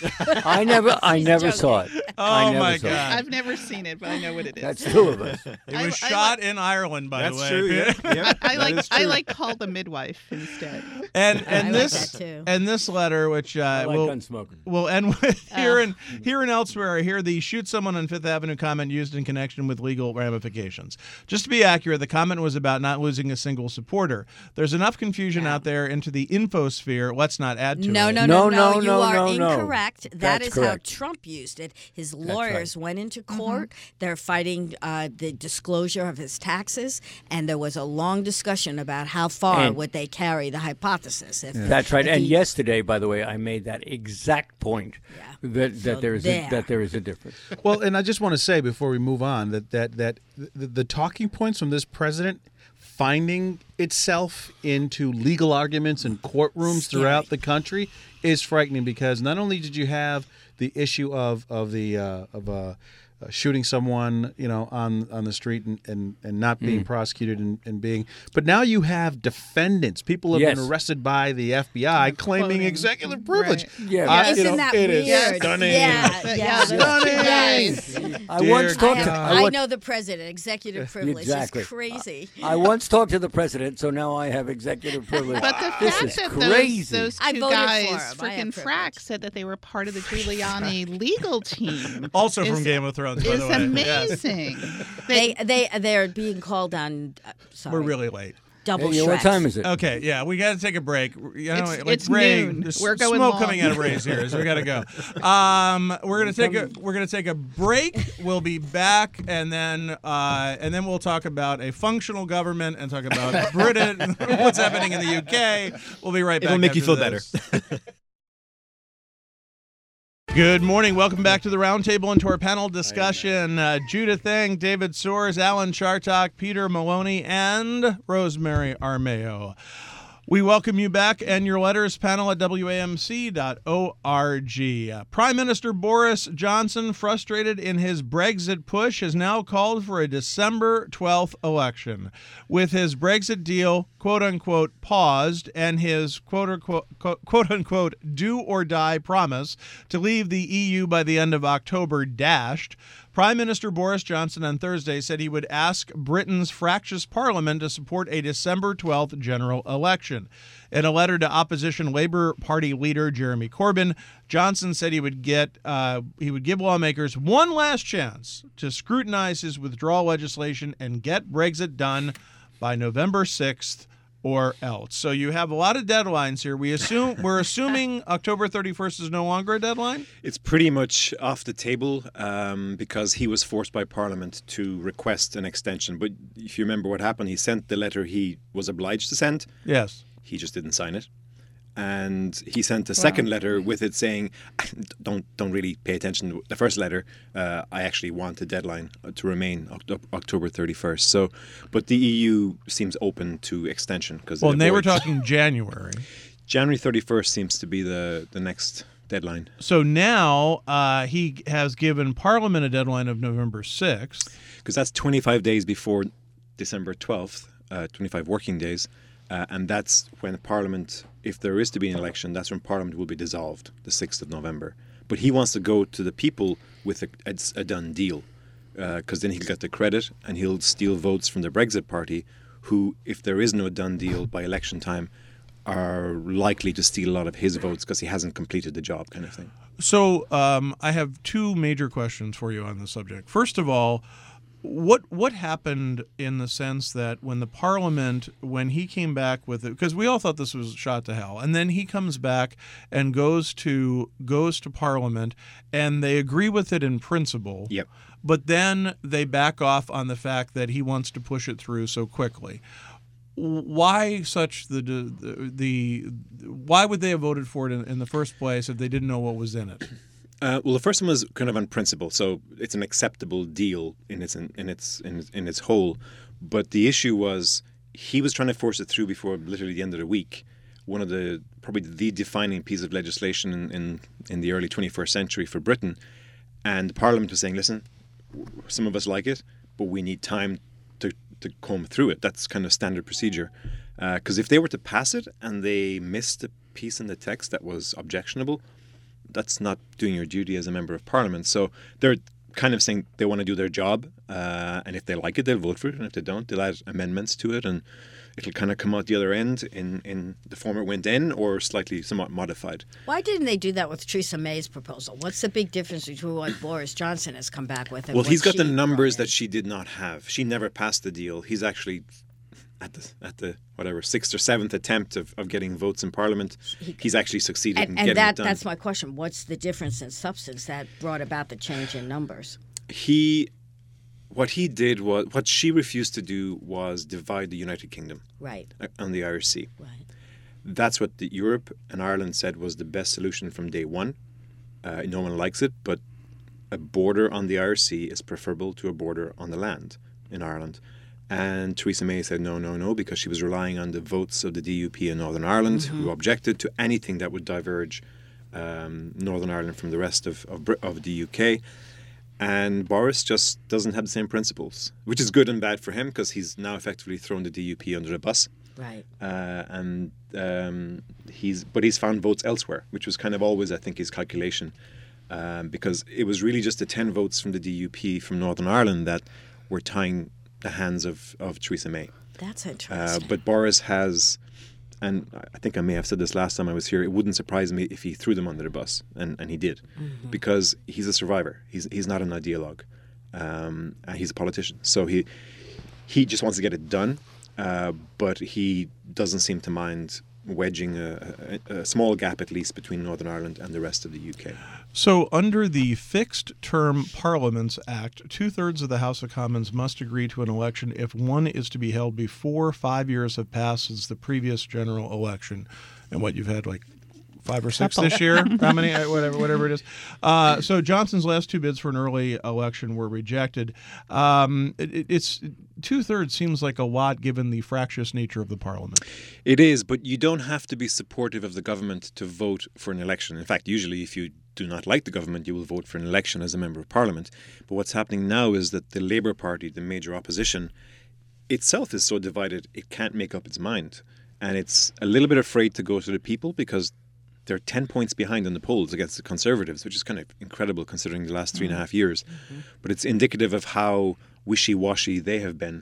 I never, I never joking. saw it. I Oh never my saw it. God! I've never seen it, but I know what it is. That's two of us. It I- was I shot in Ireland, by That's the way. true. Yeah. yeah I that like is I true. like Call the Midwife instead. And I and like this that too. and this letter, which uh, I like will Gunsmoker. will end with here Oh. and here and elsewhere. I hear the shoot someone on Fifth Avenue comment used in connection with legal ramifications. Just to be accurate, the comment was about not losing a single supporter. There's enough confusion out there into the infosphere. Let's not add to No, it. no, no, No, no, no, You no, are no, no. incorrect. That That's is correct. how Trump used it. His lawyers right. went into court. They're fighting uh, the disclosure of his taxes, and there was a long discussion about how far And- would they carry the hypothesis. If, That's right. if And he- yesterday, by the way, I made that exact point Yeah. that, that So there is there. a, that there is a difference. Well, and I just want to say before we move on that that that the, the talking points from this president finding itself into legal arguments in courtrooms Scary. throughout the country is frightening because not only did you have the issue of of the uh, of uh, uh, shooting someone, you know, on on the street and, and, and not being prosecuted and, and being, but now you have defendants. People have Yes. been arrested by the F B I claiming Quoting. executive privilege. Right. Yeah, I- Isn't you know, that it is weird? stunning. Yeah, But yeah. yeah, those two Stunning. guys. I Dear once I, talked have, to God. I, I once- know the president. Executive privilege Exactly. is crazy. I once talked to the president, so now I have executive privilege. But the this fact is that crazy. those, those I two voted for guys, him. I have freaking privilege. Frack, said that they were part of the Giuliani legal team. Also from is- Game of Thrones, by is the way. Yes. amazing. They they they're being called on. Uh, sorry, We're really late. double Hey, what Shrek. time is it? Okay, yeah, we got to take a break. You know, It's- like it's Ray, noon. there's We're going smoke long. coming out of Ray's ears. We got to go. Um, we're gonna take a we're gonna take a break. We'll be back, and then uh, and then we'll talk about a functional government and talk about Britain, what's happening in the U K. We'll be right back. It'll make you after feel this. Good morning. Welcome back to the roundtable and to our panel discussion. Uh, Judith Eng, David Soares, Alan Chartock, Peter Maloney, and Rosemary Armeo. We welcome you back and your letters, panel at W A M C dot org. Uh, Prime Minister Boris Johnson, frustrated in his Brexit push, has now called for a December twelfth election. With his Brexit deal, quote-unquote, paused and his quote-unquote, quote-unquote, do-or-die promise to leave the E U by the end of October dashed, Prime Minister Boris Johnson on Thursday said he would ask Britain's fractious parliament to support a December twelfth general election. In a letter to opposition Labour Party leader Jeremy Corbyn, Johnson said he would get uh, he would give lawmakers one last chance to scrutinize his withdrawal legislation and get Brexit done by November sixth or else. So you have a lot of deadlines here. We assume we're assuming October thirty-first is no longer a deadline. It's pretty much off the table um, because he was forced by Parliament to request an extension. But if you remember what happened, he sent the letter he was obliged to send. Yes. He just didn't sign it. And he sent a second letter with it saying, don't don't really pay attention to the first letter. Uh, I actually want the deadline to remain Oct- October thirty-first. So, but the E U seems open to extension. Because Well, and they were talking January. January thirty-first seems to be the, the next deadline. So now uh, he has given Parliament a deadline of November sixth. Because that's twenty-five days before December twelfth, uh, twenty-five working days. Uh, and that's when Parliament, if there is to be an election, that's when Parliament will be dissolved, the sixth of November. But he wants to go to the people with a, a, a done deal. because then he'll get the credit and he'll steal votes from the Brexit party, who, if there is no done deal by election time, are likely to steal a lot of his votes because he hasn't completed the job, kind of thing. So um, I have two major questions for you on the subject. First of all, what what happened in the sense that when the Parliament, when he came back with it, because we all thought this was shot to hell, and then he comes back and goes to goes to Parliament, and they agree with it in principle. Yep. But then they back off on the fact that he wants to push it through so quickly. Why such the the, the why would they have voted for it in, in the first place if they didn't know what was in it? Uh, well, the first one was kind of on principle, so it's an acceptable deal in its in its in, in its whole. But the issue was he was trying to force it through before literally the end of the week. One of the probably the defining piece of legislation in in, in the early twenty-first century for Britain, and Parliament was saying, "Listen, some of us like it, but we need time to to comb through it." That's kind of standard procedure. Because uh, if they were to pass it and they missed a piece in the text that was objectionable, that's not doing your duty as a member of Parliament. So they're kind of saying they want to do their job, uh, and if they like it, they'll vote for it, and if they don't, they'll add amendments to it, and it'll kind of come out the other end in, in the form it went in, or slightly somewhat modified. Why didn't they do that with Theresa May's proposal? What's the big difference between what Boris Johnson has come back with and Well, what he's got she the numbers brought in? that she did not have. She never passed the deal. He's actually at the at the whatever sixth or seventh attempt of, of getting votes in Parliament. He's actually succeeded in And, getting and that, it done. that's my question. What's the difference in substance that brought about the change in numbers? He, what he did was, what she refused to do was divide the United Kingdom Right, on the Irish Sea. right. That's what the Europe and Ireland said was the best solution from day one. Uh, no one likes it, but a border on the Irish Sea is preferable to a border on the land in Ireland. And Theresa May said no, no, no, because she was relying on the votes of the D U P in Northern Ireland, mm-hmm. who objected to anything that would diverge um, Northern Ireland from the rest of, of, of the U K. And Boris just doesn't have the same principles, which is good and bad for him because he's now effectively thrown the D U P under the bus. Right. Uh, and um, he's, but he's found votes elsewhere, which was kind of always, I think, his calculation, um, because it was really just the ten votes from the D U P from Northern Ireland that were tying the hands of, of Theresa May. That's Uh, interesting. but Boris has, and I think I may have said this last time I was here, it wouldn't surprise me if he threw them under the bus, and, and he did, Mm-hmm. because he's a survivor. He's he's not an ideologue. Um, and he's a politician. So he he just wants to get it done, uh, but he doesn't seem to mind wedging a, a, a small gap, at least, between Northern Ireland and the rest of the U K. So, under the Fixed Term Parliaments Act, two-thirds of the House of Commons must agree to an election if one is to be held before five years have passed since the previous general election. And what, you've had like five or six Couple. this year? How many? Whatever, whatever it is. Uh, so, Johnson's last two bids for an early election were rejected. Um, it, it's two-thirds seems like a lot given the fractious nature of the Parliament. It is, but you don't have to be supportive of the government to vote for an election. In fact, usually if you do not like the government, you will vote for an election as a member of Parliament. But what's happening now is that the Labour Party, the major opposition, itself is so divided it can't make up its mind. And it's a little bit afraid to go to the people because they're ten points behind in the polls against the Conservatives, which is kind of incredible considering the last three and a half years. Mm-hmm. But it's indicative of how wishy-washy they have been.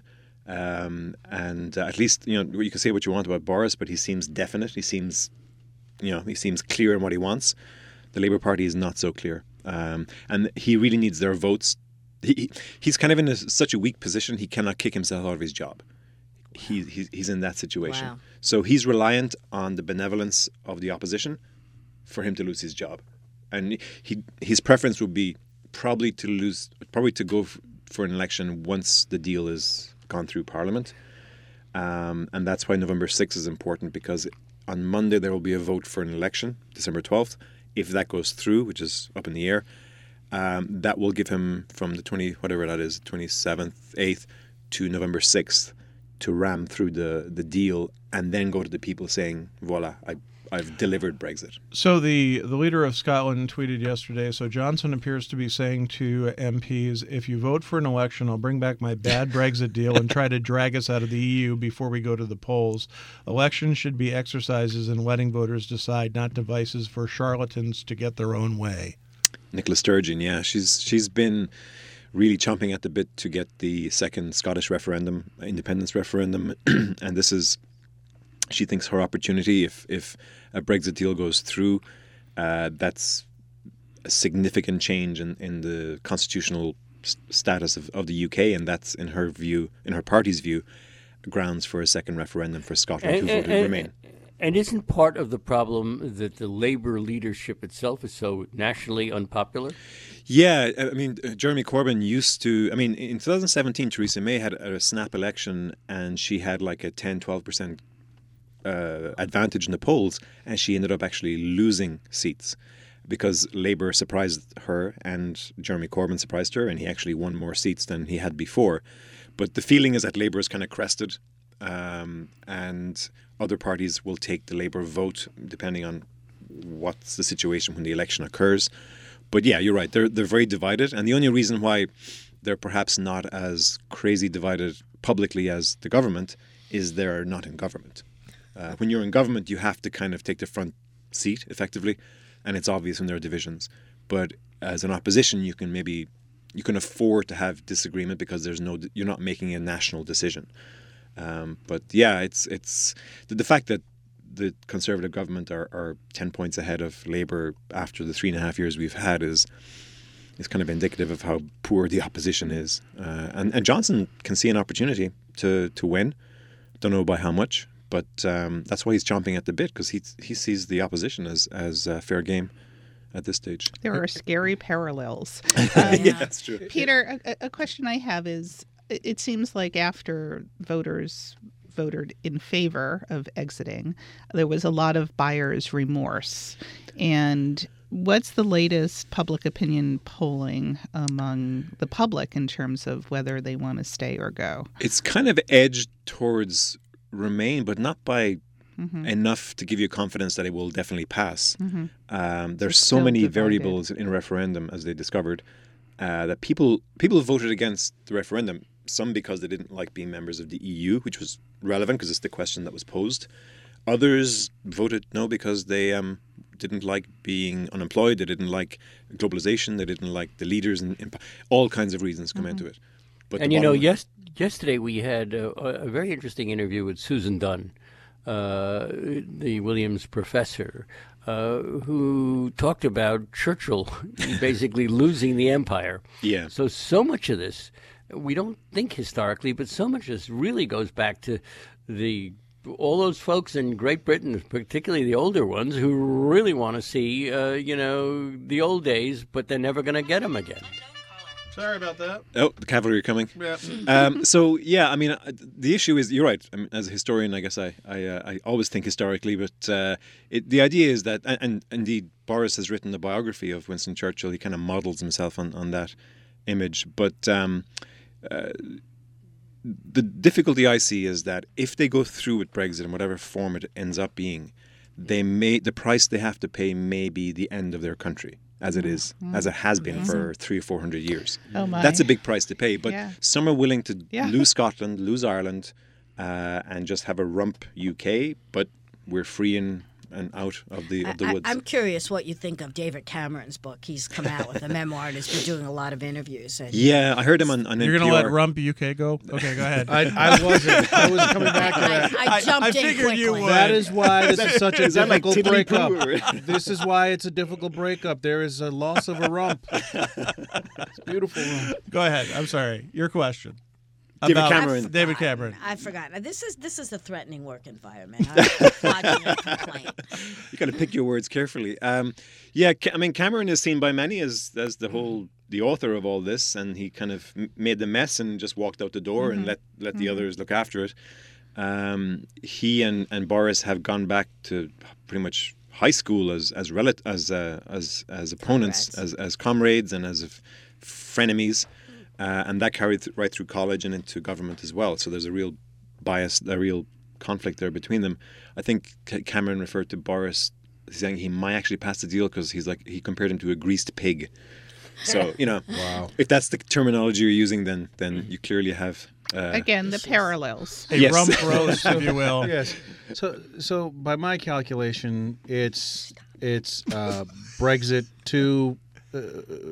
Um, and uh, at least, you know, you can say what you want about Boris, but he seems definite. He seems, you know, he seems clear in what he wants. The Labour Party is not so clear. Um, and he really needs their votes. He, he's kind of in a, such a weak position, he cannot kick himself out of his job. He, he, he's in that situation. Wow. So he's reliant on the benevolence of the opposition for him to lose his job. And he his preference would be probably to lose, probably to go f- for an election once the deal is gone through Parliament. Um, and that's why November sixth is important, because on Monday there will be a vote for an election, December twelfth. If that goes through, which is up in the air, um, that will give him from the twenty, whatever that is, twenty-seventh, eighth to November sixth to ram through the, the deal and then go to the people saying, voila, I, I've delivered Brexit. So the, the leader of Scotland tweeted yesterday, so Johnson appears to be saying to M Ps, if you vote for an election, I'll bring back my bad Brexit deal and try to drag us out of the E U before we go to the polls. Elections should be exercises in letting voters decide, not devices for charlatans to get their own way. Nicola Sturgeon, yeah, she's she's been really chomping at the bit to get the second Scottish referendum, independence referendum, and this is, she thinks, her opportunity. If if a Brexit deal goes through, uh, that's a significant change in, in the constitutional s- status of, of the U K, and that's, in her view, in her party's view, grounds for a second referendum for Scotland And, to vote and, remain. and isn't part of the problem that the Labour leadership itself is so nationally unpopular? Yeah, I mean, uh, Jeremy Corbyn used to, I mean, in twenty seventeen, Theresa May had a snap election and she had like a ten, twelve percent uh, advantage in the polls, and she ended up actually losing seats because Labour surprised her and Jeremy Corbyn surprised her, and he actually won more seats than he had before. But the feeling is that Labour is kind of crested, um, and other parties will take the Labour vote depending on what's the situation when the election occurs. But yeah, you're right. They're they're very divided, and the only reason why they're perhaps not as crazy divided publicly as the government is they're not in government. Uh, when you're in government, you have to kind of take the front seat effectively, and it's obvious when there are divisions. But as an opposition, you can maybe you can afford to have disagreement because there's no you're not making a national decision. Um, but yeah, it's it's the, the fact that the Conservative government are, are ten points ahead of Labour after the three and a half years we've had is is kind of indicative of how poor the opposition is. Uh, and, and Johnson can see an opportunity to, to win. Don't know by how much, but um, that's why he's chomping at the bit, because he he sees the opposition as, as uh, fair game at this stage. There are scary parallels. Yeah, that's true. Peter, a, a question I have is, it seems like after voters voted in favor of exiting, there was a lot of buyer's remorse. And what's the latest public opinion polling among the public in terms of whether they want to stay or go? It's kind of edged towards Remain, but not by mm-hmm. enough to give you confidence that it will definitely pass. Mm-hmm. Um, there's so many divided. variables in a referendum, as they discovered, uh, that people people voted against the referendum. Some because they didn't like being members of the E U, which was relevant because it's the question that was posed. Others voted no because they um, didn't like being unemployed. They didn't like globalization. They didn't like the leaders, and, and all kinds of reasons come mm-hmm. into it. But and you know, yes, yesterday we had a, a very interesting interview with Susan Dunn, uh, the Williams professor, uh, who talked about Churchill basically losing the empire. Yeah. So, so much of this, we don't think historically, but so much of this really goes back to the all those folks in Great Britain, particularly the older ones, who really want to see, uh, you know, the old days, but they're never going to get them again. Sorry about that. Oh, the cavalry are coming. Yeah. um, so yeah, I mean, uh, the issue is you're right. I mean, as a historian, I guess I I, uh, I always think historically, but uh, it, the idea is that, and, and indeed, Boris has written the biography of Winston Churchill. He kind of models himself on on that image, but. Um, uh, the difficulty I see is that if they go through with Brexit in whatever form it ends up being, they may the price they have to pay may be the end of their country, as it is, mm-hmm. as it has been mm-hmm. for three or four hundred years. Oh my. That's a big price to pay. But yeah. some are willing to yeah. lose Scotland, lose Ireland, uh, and just have a rump U K. But we're free and, and out of the of the I, woods. I'm curious what you think of David Cameron's book. He's come out with a memoir and has been doing a lot of interviews. And yeah, I heard him on, on You're N P R. going to let Rump U K go? Okay, go ahead. I, I wasn't. I was coming back to that. I, I jumped I in figured quickly. you would. That is why this is such a Is that like difficult Tiddly-poo breakup. or- This is why it's a difficult breakup. There is a loss of a rump. It's beautiful rump. Go ahead. I'm sorry. Your question. David About Cameron. David Cameron. I forgot. This is this is a threatening work environment. I'm lodging a complaint. You got to pick your words carefully. Um, yeah, Ca- I mean, Cameron is seen by many as as the whole the author of all this, and he kind of m- made the mess and just walked out the door mm-hmm. and let let the mm-hmm. others look after it. Um, he and, and Boris have gone back to pretty much high school as as rel- as uh, as as opponents, Comrades. as as comrades, and as f- frenemies. Uh, and that carried th- right through college and into government as well. So there's a real bias, a real conflict there between them. I think C- Cameron referred to Boris saying he might actually pass the deal because he's like he compared him to a greased pig. So you know, Wow. if that's the terminology you're using, then then you clearly have uh, Again, the parallels. A Yes. rump roast, if you will. Yes. So, so by my calculation, it's it's uh, Brexit to uh,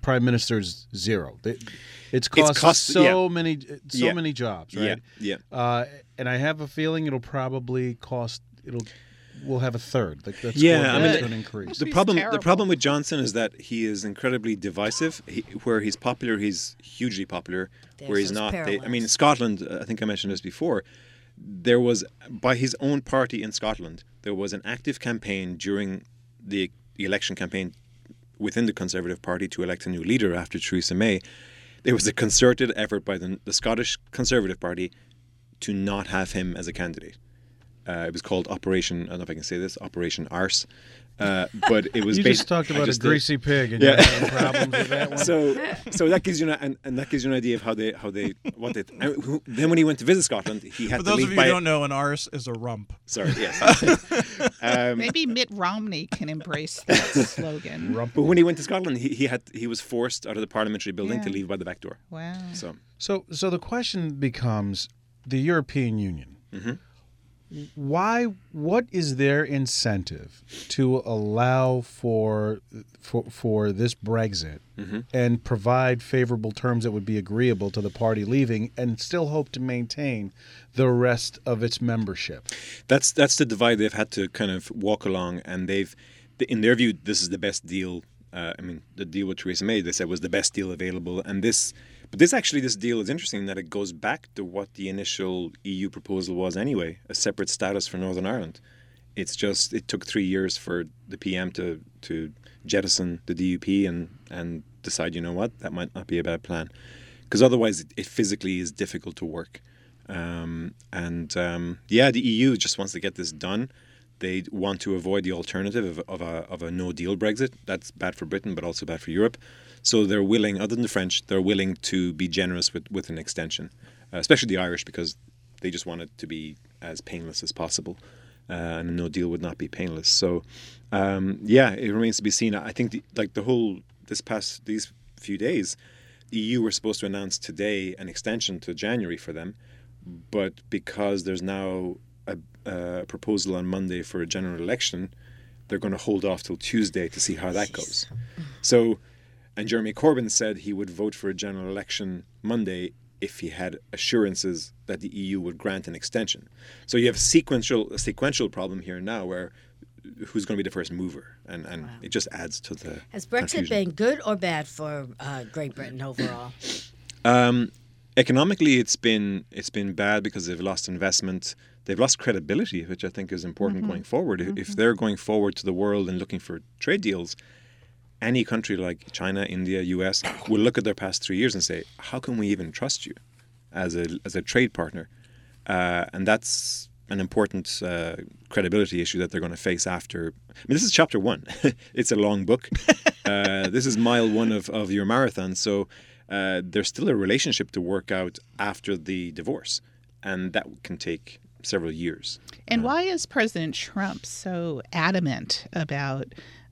prime minister's zero. They, it's cost, It's cost- so yeah. many so Yeah. many jobs, right? Yeah, yeah. Uh, and I have a feeling it'll probably cost. It'll we'll have a third. Like that's Yeah, going, I mean, that's the- going to increase. The He's problem, the terrible. problem with Johnson is that he is incredibly divisive. He, where he's popular, he's hugely popular. There's where he's those not, they, I parallels. mean, Scotland. uh, I think I mentioned this before. There was, by his own party in Scotland, there was an active campaign during the election campaign within the Conservative Party to elect a new leader after Theresa May. There was a concerted effort by the, the Scottish Conservative Party to not have him as a candidate. Uh, it was called Operation, I don't know if I can say this, Operation Arse. Uh, but it was You basi- just talked I about a just did. greasy pig, and Yeah. you're having problems with that one. So, so that gives you an, and, and that gives you an idea of how they, how they, what they. And who- then when he went to visit Scotland, he had For to those leave of you by. who don't know, an arse is a rump. Sorry, yes. um, Maybe Mitt Romney can embrace that slogan. but when he went to Scotland, he, he had he was forced out of the parliamentary building to Yeah. leave by the back door. Wow. So So, so the question becomes the European Union. Mm-hmm. Why? What is their incentive to allow for for for this Brexit Mm-hmm. and provide favorable terms that would be agreeable to the party leaving, and still hope to maintain the rest of its membership? that's that's the divide they've had to kind of walk along, and they've, in their view, this is the best deal. Uh, I mean, the deal with Theresa May, they said, was the best deal available, and this, but this actually, this deal is interesting in that it goes back to what the initial E U proposal was anyway, a separate status for Northern Ireland. It's just it took three years for the P M to to jettison the D U P and and decide, you know what, that might not be a bad plan, because otherwise it, it physically is difficult to work. Um, and um, yeah, the E U just wants to get this done. They want to avoid the alternative of, of a of a no deal Brexit. That's bad for Britain, but also bad for Europe. So they're willing, other than the French, they're willing to be generous with, with an extension, uh, especially the Irish, because they just want it to be as painless as possible. Uh, and a no deal would not be painless. So, um, yeah, it remains to be seen. I think the, like the whole this past these few days, the E U were supposed to announce today an extension to January for them, but because there's now a, a proposal on Monday for a general election, they're going to hold off till Tuesday to see how that goes. So, and Jeremy Corbyn said he would vote for a general election Monday if he had assurances that the E U would grant an extension. So you have a sequential a sequential problem here now where who's going to be the first mover, and, and wow. it just adds to the Has Brexit confusion. been good or bad for uh, Great Britain overall? Um, economically, it's been it's been bad because they've lost investment. They've lost credibility, which I think is important mm-hmm. going forward. Mm-hmm. If they're going forward to the world and looking for trade deals, any country like China, India, U S will look at their past three years and say, how can we even trust you as a as a trade partner? Uh, and that's an important uh, credibility issue that they're going to face after. I mean, this is chapter one. It's a long book. uh, this is mile one of, of your marathon. So uh, there's still a relationship to work out after the divorce. And that can take several years. And uh, why is President Trump so adamant about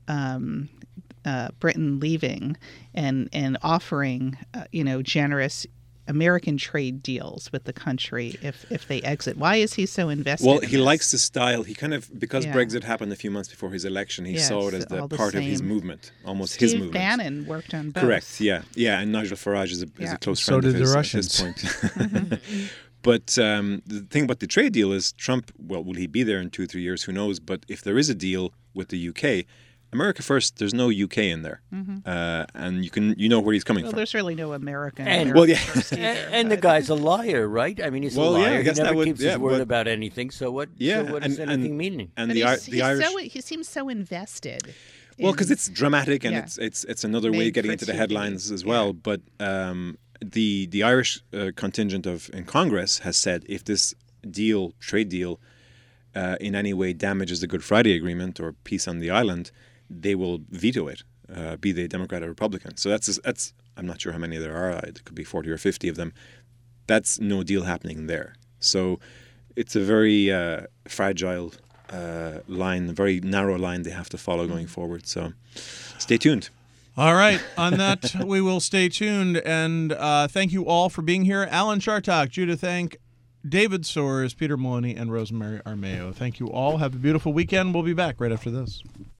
um, uh, Britain leaving and and offering, uh, you know, generous American trade deals with the country if, if they exit? Why is he so invested? Well, in he this? likes the style. He kind of, because Yeah. Brexit happened a few months before his election, he Yes, saw it as the all the part of his same. movement, almost Steve his movement. Bannon worked on both. Correct. Yeah, yeah. And Nigel Farage is a, is Yeah. a close So friend did of the his Russians. at this point. But um, the thing about the trade deal is Trump. Well, will he be there in two, three years? Who knows? But if there is a deal with the U K, America first. There's no U K in there, Mm-hmm. uh, and you can you know where he's coming Well, from. there's really no American. And- America Well, yeah. first either, And, and the but- guy's a liar, right? I mean, he's Well, a yeah, I liar. guess he that never would- keeps yeah, his word but- about anything. So what? Yeah, So what and, does anything and, mean? and But the, Ir- he's, the he's Irish. so he seems so invested. Well, in- because it's dramatic and Yeah. it's it's it's another way Made of getting for into the T V. headlines as well. But um, the the Irish uh, contingent of in Congress has said if this deal, trade deal, uh, in any way damages the Good Friday Agreement or peace on the island, they will veto it, uh, be they Democrat or Republican. So that's that's I'm not sure how many there are. It could be forty or fifty of them. That's no deal happening there. So it's a very uh, fragile uh, line, a very narrow line they have to follow going forward. So stay tuned. All right. On that, we will stay tuned. And uh, thank you all for being here. Alan Chartock, Judith Thank, David Soares, Peter Maloney, and Rosemary Armeo. Thank you all. Have a beautiful weekend. We'll be back right after this.